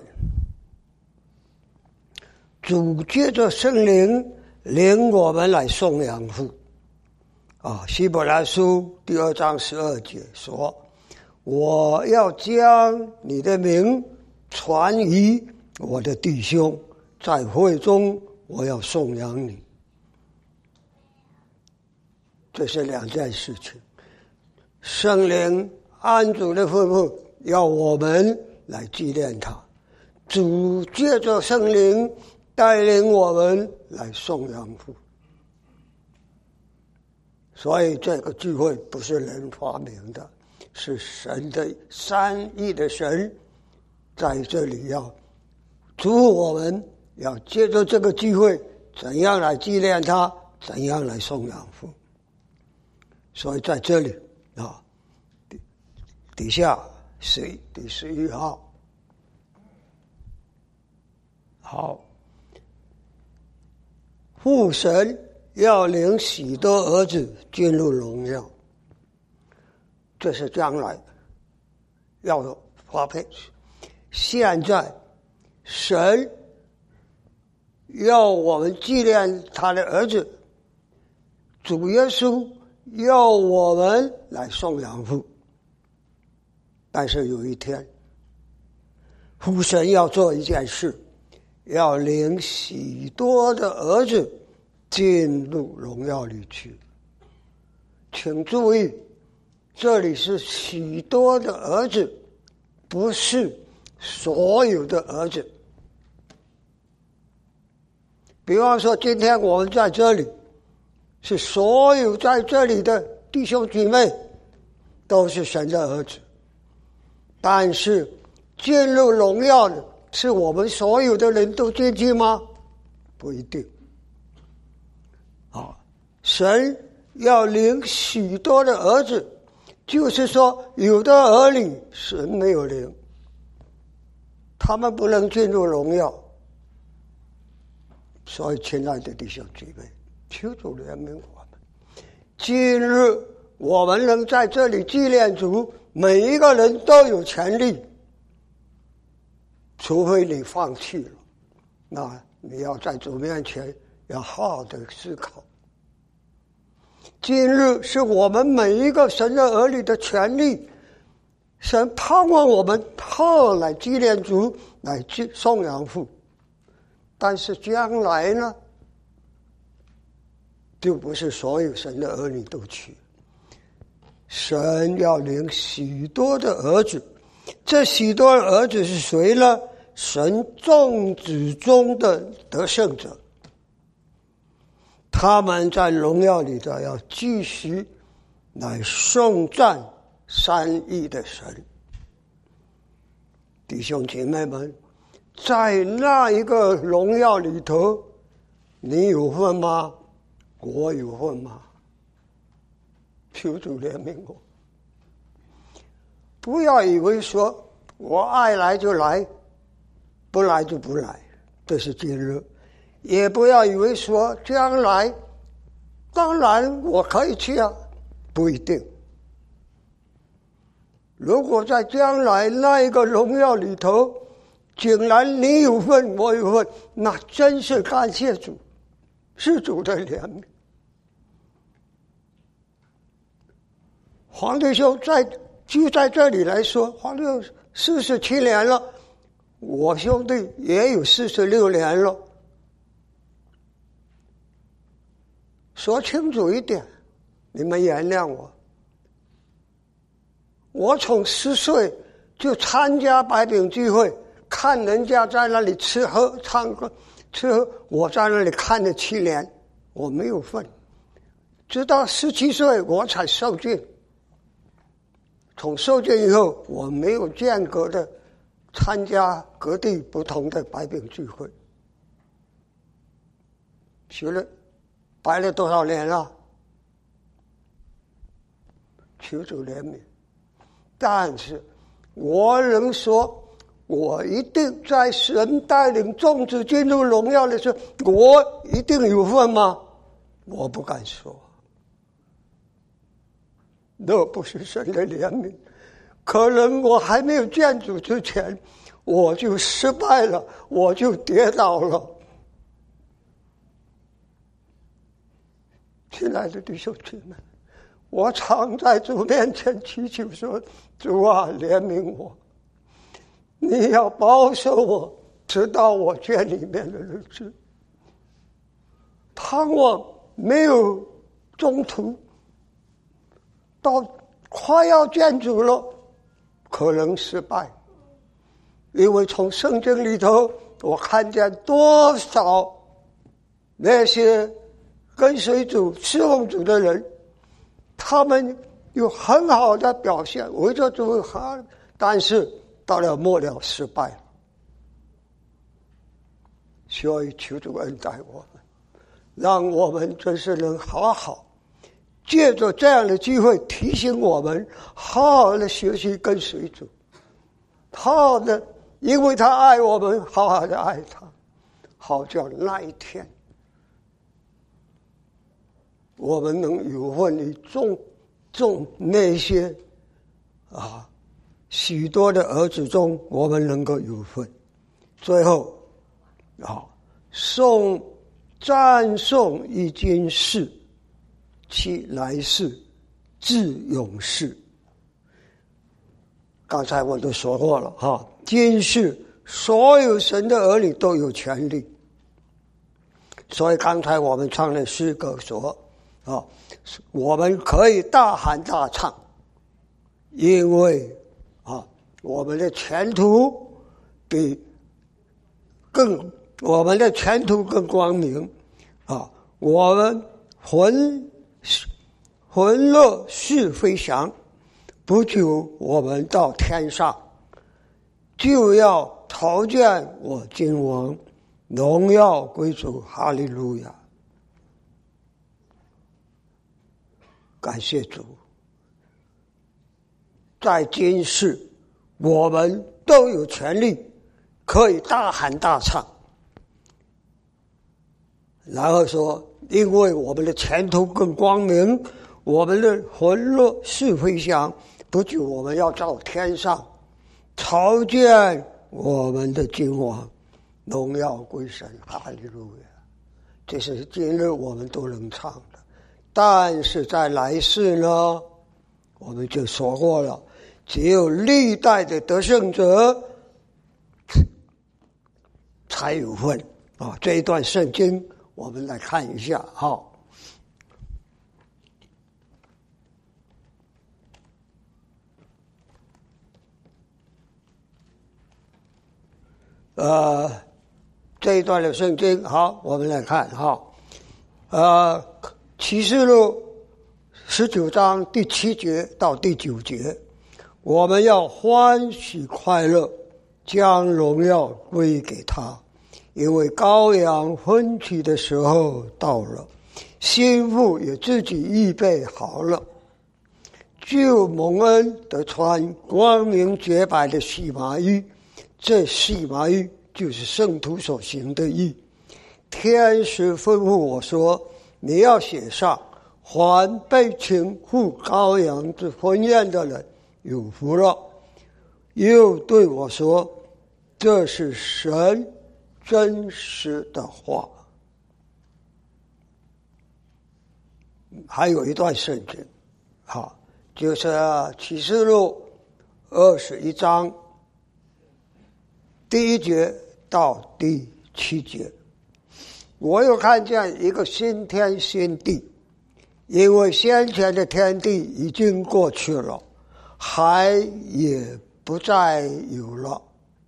主借着圣灵领我们来送养父。啊，希伯来书第二章十二节说：“我要将你的名传于我的弟兄，在会中我要颂扬你。”这是两件事情。圣灵按主的吩咐要我们来纪念他，主借着圣灵带领我们来颂扬父。所以这个聚会不是人发明的，是神的三一的神在这里要祝福我们，要借着这个聚会怎样来纪念他，怎样来颂扬父。所以在这里啊，底底下是第十一号，好，父神要领许多儿子进入荣耀，这是将来要发配。现在神要我们纪念他的儿子，主耶稣要我们来颂扬父。但是有一天，父神要做一件事，要领许多的儿子进入荣耀里去。请注意，这里是许多的儿子，不是所有的儿子。比方说今天我们在这里，是所有在这里的弟兄姐妹都是神的儿子，但是进入荣耀的是我们所有的人都进去吗？不一定。啊，神要领许多的儿子，就是说有的儿女神没有领，他们不能进入荣耀。所以亲爱的弟兄姐妹，求主怜悯我们，今日我们能在这里纪念主，每一个人都有权利，除非你放弃了，那你要在主面前要好好的思考。今日是我们每一个神的儿女的权利，神盼望我们好来纪念主，来颂扬父。但是将来呢，就不是所有神的儿女都去，神要领许多的儿子，这许多的儿子是谁呢？神众子中的得胜者，他们在荣耀里的要继续来颂赞三一的神。弟兄姐妹们，在那一个荣耀里头，你有份吗？我有份吗？求主怜悯我。不要以为说我爱来就来，不来就不来，这是今日。也不要以为说将来当然我可以去啊，不一定。如果在将来那一个荣耀里头，竟然你有份我有份，那真是感谢主，是主的怜悯。黄弟兄在就在这里来说，黄弟兄四十七年了，我兄弟也有四十六年了。说清楚一点，你们原谅我。我从十岁就参加白饼聚会，看人家在那里吃喝唱歌吃喝，我在那里看了七年，我没有份。直到十七岁我才受浸，从受浸以后我没有间隔的参加各地不同的白饼聚会。学了白了多少年了？求主怜悯。但是我能说，我一定在神带领众子进入荣耀的时候，我一定有份吗？我不敢说。那不是神的怜悯，可能我还没有见主之前，我就失败了，我就跌倒了。亲爱的弟兄姊妹，我常在主面前祈求说，主啊，怜悯我，你要保守我直到我见里面的日子。盼望没有中途到快要见主了，可能失败。因为从圣经里头我看见多少那些跟随主侍奉主的人，他们有很好的表现，为着主好，但是到了末了失败了。所以求主恩待我们，让我们真是能好好借着这样的机会提醒我们，好好的学习跟随主，好好的，因为他爱我们，好好的爱他，好叫那一天我们能有份于众众那些啊许多的儿子中，我们能够有份。最后啊，颂赞颂一今世，其来世至永世。刚才我都说过了哈，今世所有神的儿女都有权利。所以刚才我们唱的诗歌说啊，我们可以大喊大唱，因为啊，我们的前途比更我们的前途更光明啊！我们魂魂乐是飞翔，不久我们到天上，就要朝见我君王，荣耀归主，哈利路亚！感谢主，在今世我们都有权利可以大喊大唱，然后说因为我们的前途更光明，我们的魂乐是飞翔，不久我们要到天上朝见我们的君王，荣耀归神，哈利路亚！这是今日我们都能唱的。但是在来世呢，我们就说过了，只有历代的得胜者才有份啊！这一段圣经我们来看一下哈。呃，这一段的圣经，好，我们来看哈。呃，启示录十九章第七节到第九节，我们要欢喜快乐，将荣耀归给他，因为羔羊婚娶的时候到了，新妇也自己预备好了，就蒙恩得穿光明洁白的细麻衣，这细麻衣就是圣徒所行的义。天使吩咐我说，你要写上凡被请赴羔羊之婚宴的人有福了。又对我说，这是神真实的话。还有一段圣经，好，就是启示录二十一章第一节到第七节。我又看见一个新天新地，因为先前的天地已经过去了，海也不再有了。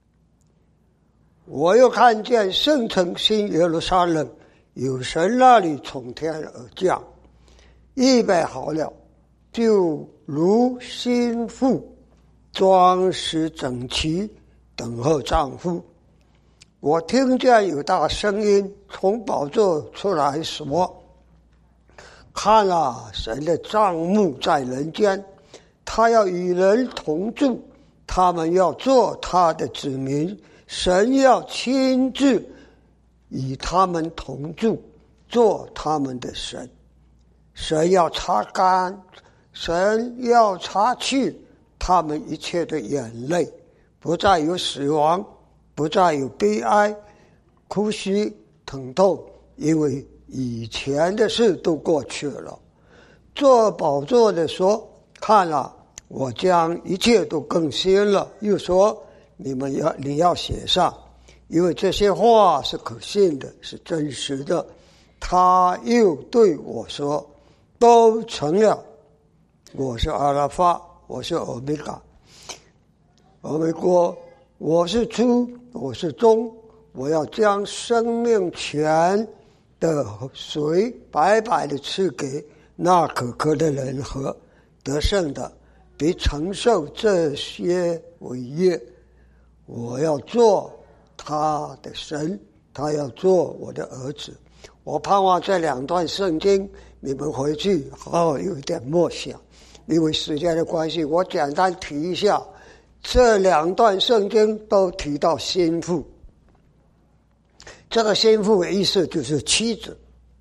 我又看见圣城新耶路撒冷有神那里从天而降，预备好了，就如新妇装饰整齐，等候丈夫。我听见有大声音从宝座出来说，看啊，神的帐幕在人间，他要与人同住，他们要做他的子民，神要亲自与他们同住，做他们的神。神要擦干，神要擦去他们一切的眼泪，不再有死亡，不再有悲哀、哭泣、疼痛，因为以前的事都过去了。坐宝座的说，看了，我将一切都更新了。又说，你们要你要写上，因为这些话是可信的，是真实的。他又对我说，都成了，我是阿拉法，我是欧米伽。欧米伽，我是初，我是终，我要将生命泉的水白白的赐给那可渴的人喝，得胜的必承受这些伟业。我要做他的神，他要做我的儿子。我盼望这两段圣经你们回去好好有一点默想，因为时间的关系，我简单提一下，这两段圣经都提到心腹。这个心腹的意思就是妻子。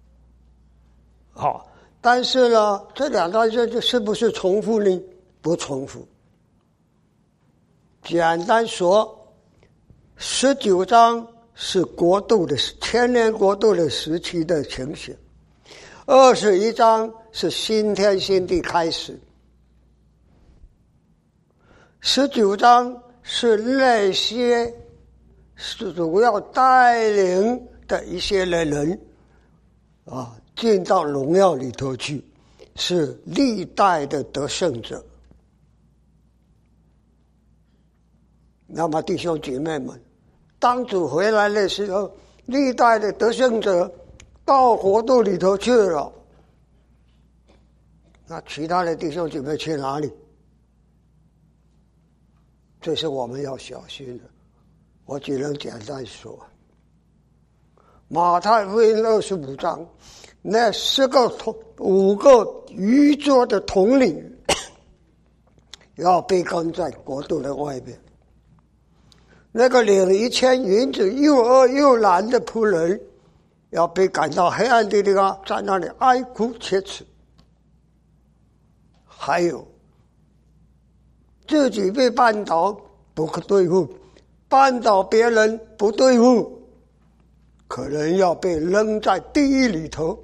好，但是呢，这两段圣经是不是重复呢？不重复。简单说，十九章是国度的千年国度的时期的情形，二十一章是新天新地开始，十九章是那些主要带领的一些人啊进到荣耀里头去，是历代的得胜者。那么弟兄姐妹们，当主回来的时候，历代的得胜者到国度里头去了，那其他的弟兄姐妹去哪里？这是我们要小心的。我只能简单说，马太福音二十五章，那四个统五个愚拙的统领要被赶在国度的外面。那个领一千银子又饿又懒的仆人要被赶到黑暗的地方，在那里哀哭切齿。还有自己被绊倒不可对付，绊倒别人不对付，可能要被扔在地狱里头。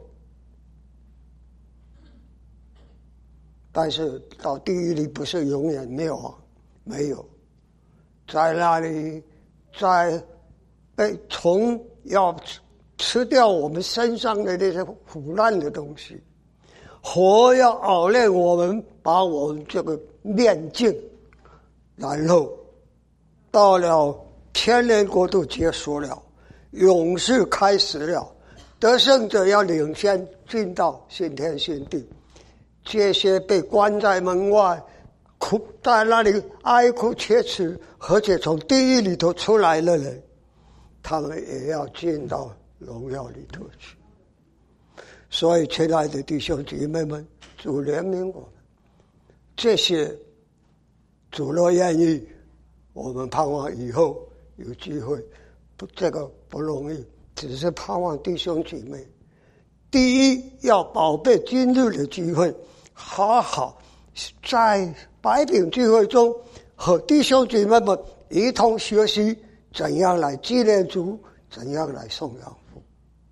但是到地狱里不是永远没有啊，没有，在那里，在被虫要吃掉我们身上的那些腐烂的东西，火要熬炼我们，把我们这个炼净，然后到了千年国度结束了，永世开始了，得胜者要领先进到新天新地。这些被关在门外哭在那里哀哭切齿，而且从地狱里头出来的人，他们也要进到荣耀里头去。所以亲爱的弟兄姐妹们，主怜悯我们，这些主若愿意，我们盼望以后有机会，不，这个不容易，只是盼望弟兄姐妹第一，要宝贝今日的聚会，好好在白饼聚会中和弟兄姐妹们一同学习怎样来纪念主，怎样来颂扬父。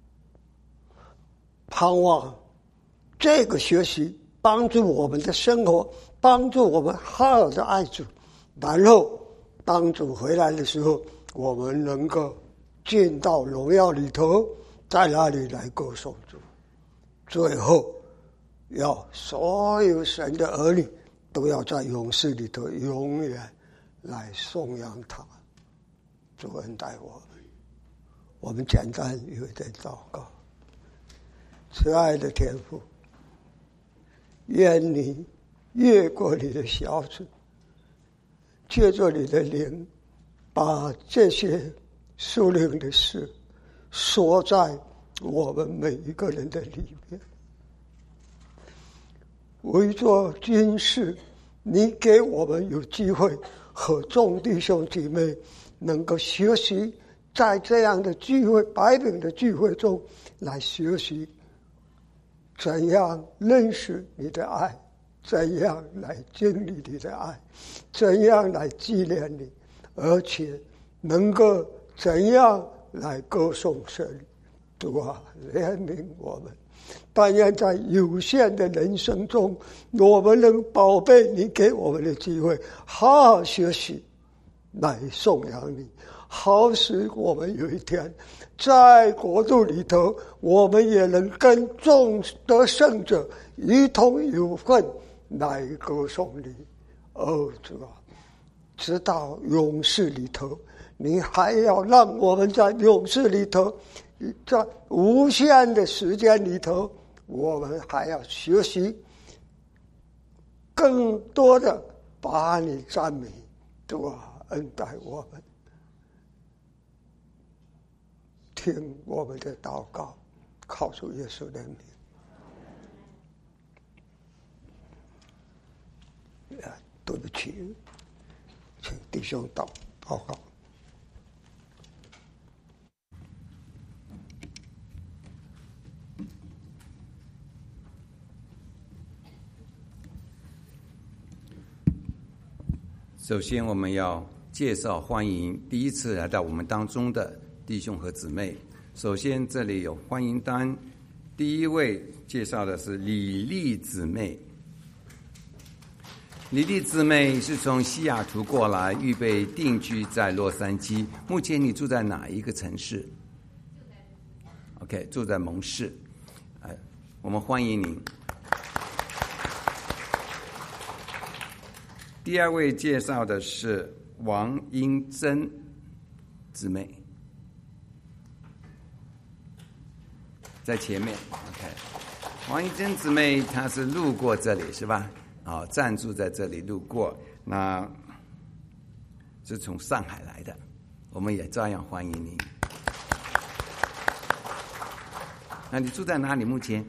盼望这个学习帮助我们的生活，帮助我们好好的爱主，然后当主回来的时候，我们能够进到荣耀里头，在那里来歌颂主。最后要所有神的儿女都要在勇士里头永远来颂扬他。主恩待我们，我们简单有一点祷告。慈爱的天父，愿你越过你的小子，借着你的灵，把这些属灵的事说在我们每一个人的里面。为着今世，你给我们有机会和众弟兄姐妹能够学习，在这样的聚会白饼的聚会中来学习怎样认识你的爱，怎样来经历你的爱，怎样来纪念你，而且能够怎样来歌颂神。主啊，怜悯我们，但愿在有限的人生中，我们能宝贝你给我们的机会，好好学习来颂扬你，好使我们有一天在国度里头，我们也能跟众得胜者一同有份来歌颂你。哦，主啊，直到勇士里头，你还要让我们在勇士里头，在无限的时间里头，我们还要学习更多的把你赞美。主啊，恩待我们，听我们的祷告，靠主耶稣的名。啊，对不起，请弟兄祷祷告。 首先，我们要介绍欢迎第一次来到我们当中的弟兄和姊妹。首先，这里有欢迎单，第一位介绍的是李丽姊妹。李丽姊妹是从西雅图过来，预备定居在洛杉矶。目前你住在哪一个城市 ？OK， 住在蒙氏。哎，我们欢迎您。第二位介绍的是王英珍姊妹，在前面。OK， 王英珍姊妹她是路过这里是吧？啊、哦，暂住在这里路过，那是从上海来的，我们也照样欢迎你。那你住在哪里？目前？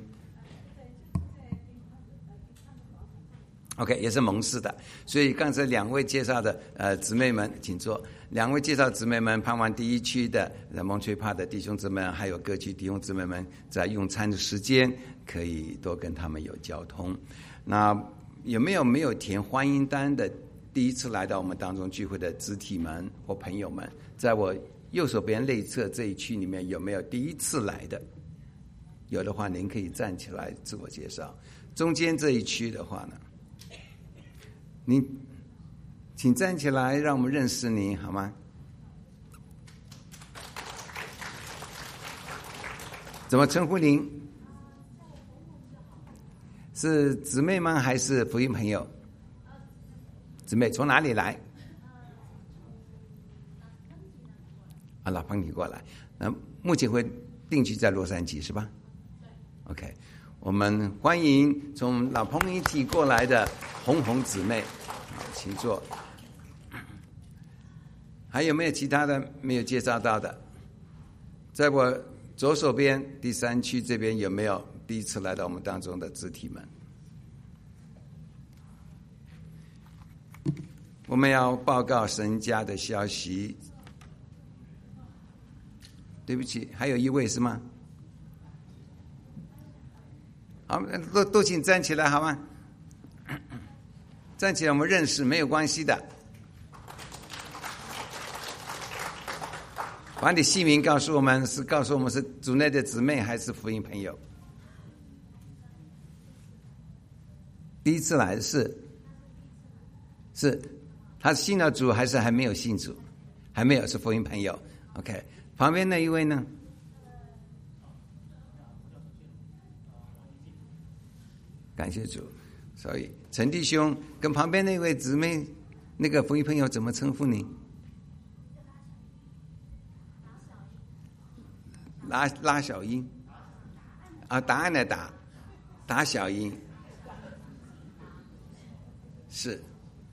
OK， 也是蒙氏的，所以刚才两位介绍的呃姊妹们，请坐。两位介绍姊妹们，盼望第一区的蒙翠帕的弟兄姊妹，还有各区弟兄姊妹们，在用餐的时间可以多跟他们有交通。那有没有没有填欢迎单的第一次来到我们当中聚会的肢体们或朋友们？在我右手边内侧这一区里面，有没有第一次来的？有的话，您可以站起来自我介绍。中间这一区的话呢？ 您，请站起来，让我们认识您，好吗？怎么称呼您？是姊妹吗？还是福音朋友？姊妹从哪里来？啊，老彭你过来。那目前会定居在洛杉矶是吧 ？OK。 我们欢迎从老彭一起过来的红红姊妹，请坐。还有没有其他的没有介绍到的？在我左手边第三区这边有没有第一次来到我们当中的肢体们？我们要报告神家的消息。对不起，还有一位是吗？ 好，都都请站起来好吗？站起来，我们认识没有关系的。把你姓名告诉我们，是告诉我们是主内的姊妹还是福音朋友？第一次来的是是他信了主还是还没有信主？还没有，是福音朋友。OK， 旁边那一位呢？感谢主。所以陈弟兄跟旁边那位姊妹那个福音朋友怎么称呼你？拉拉小音啊，答案的答，打小音，是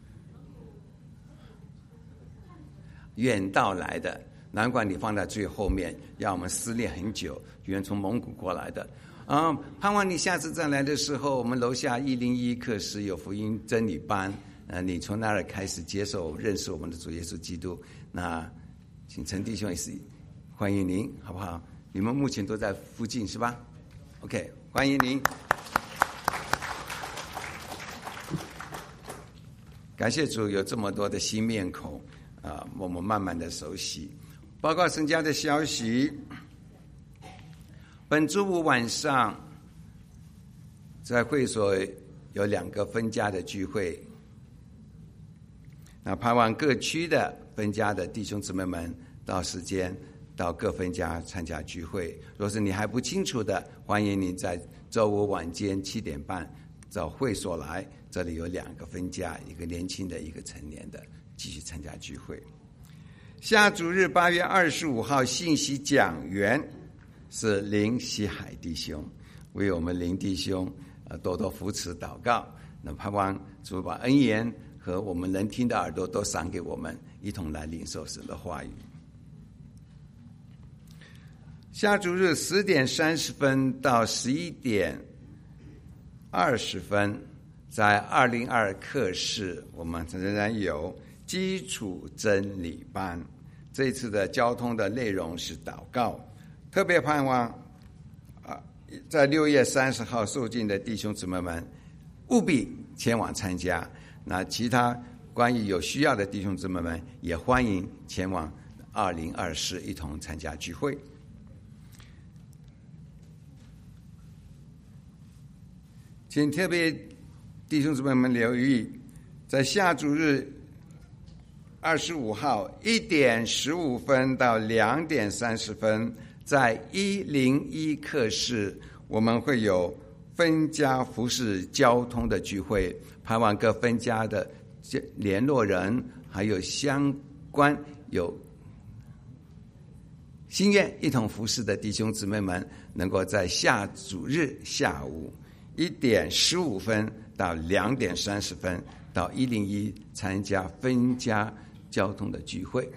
远道来的，难怪你放在最后面，让我们思念很久，原从蒙古过来的。啊、嗯，盼望你下次再来的时候，我们楼下一零一课室有福音真理班，呃，你从那儿开始接受认识我们的主耶稣基督。那请陈弟兄也是欢迎您，好不好？你们目前都在附近是吧 ？OK， 欢迎您。感谢主有这么多的新面孔啊、呃，我们慢慢的熟悉。报告神家的消息，本周五晚上在会所有两个分家的聚会，那盼望各区的分家的弟兄姊妹们到时间到各分家参加聚会。若是你还不清楚的，欢迎你在周五晚间七点半到会所来，这里有两个分家，一个年轻的，一个成年的，继续参加聚会。下主日八月二十五号信息讲员是林希海弟兄，为我们林弟兄呃多多扶持祷告。那盼望主把恩言和我们能听的耳朵都赏给我们，一同来领受神的话语。下主日十点三十分到十一点二十分，在二零二课室，我们仍然有基础真理班。这一次的交通的内容是祷告，特别盼望啊，在六月三十号受浸的弟兄姊妹们务必前往参加。那其他关于有需要的弟兄姊妹们也欢迎前往二零二四一同参加聚会。请特别弟兄姊妹们留意，在下主日二十五号一点十五分到两点三十分，在一零一课室，我们会有分家服事交通的聚会，盼望各分家的联络人还有相关有心愿一同服事的弟兄姊妹们，能够在下主日下午一点十五分到两点三十分到一零一参加分家交通的聚会。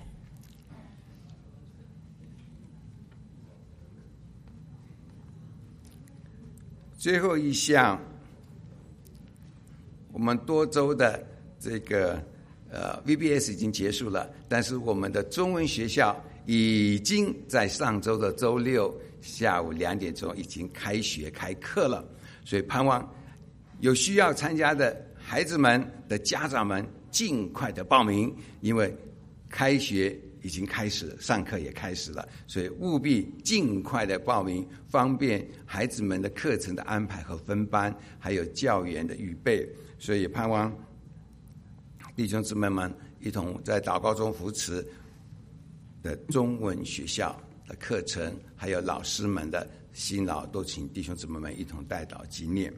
最后一项，我们多州的这个呃 V B S 已经结束了，但是我们的中文学校已经在上周的周六下午两点钟已经开学开课了。所以盼望有需要参加的孩子们的家长们尽快的报名，因为开学已经开始，上课也开始了，所以务必尽快的报名，方便孩子们的课程的安排和分班，还有教员的预备。所以盼望弟兄姊妹们一同在祷告中扶持的中文学校的课程，还有老师们的辛劳，都请弟兄姊妹们一同代祷纪念。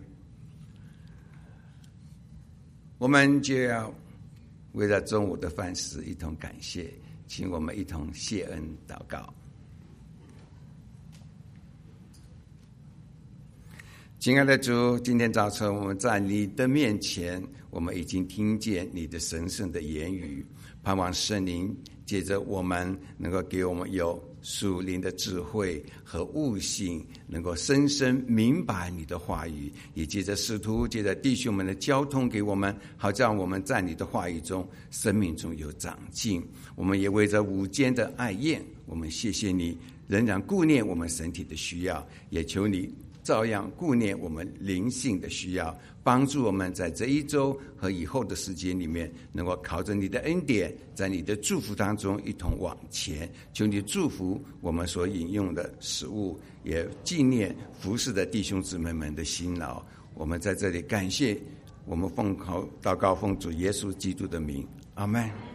我们就要为了中午的饭食一同感谢，请我们一同谢恩祷告。亲爱的主，今天早晨我们在你的面前，我们已经听见你的神圣的言语，盼望圣灵借着我们能够给我们有属灵的智慧和悟性，能够深深明白你的话语，也借着使徒借着弟兄们的交通给我们，好让我们在你的话语中生命中有长进。我们也为着午间的爱宴，我们谢谢你仍然顾念我们身体的需要，也求你照样顾念我们灵性的需要，帮助我们在这一周和以后的时间里面，能够靠着你的恩典，在你的祝福当中一同往前。求你祝福我们所饮用的食物，也纪念服侍的弟兄姊妹们的辛劳。我们在这里感谢，我们奉靠祷告奉主耶稣基督的名，阿们。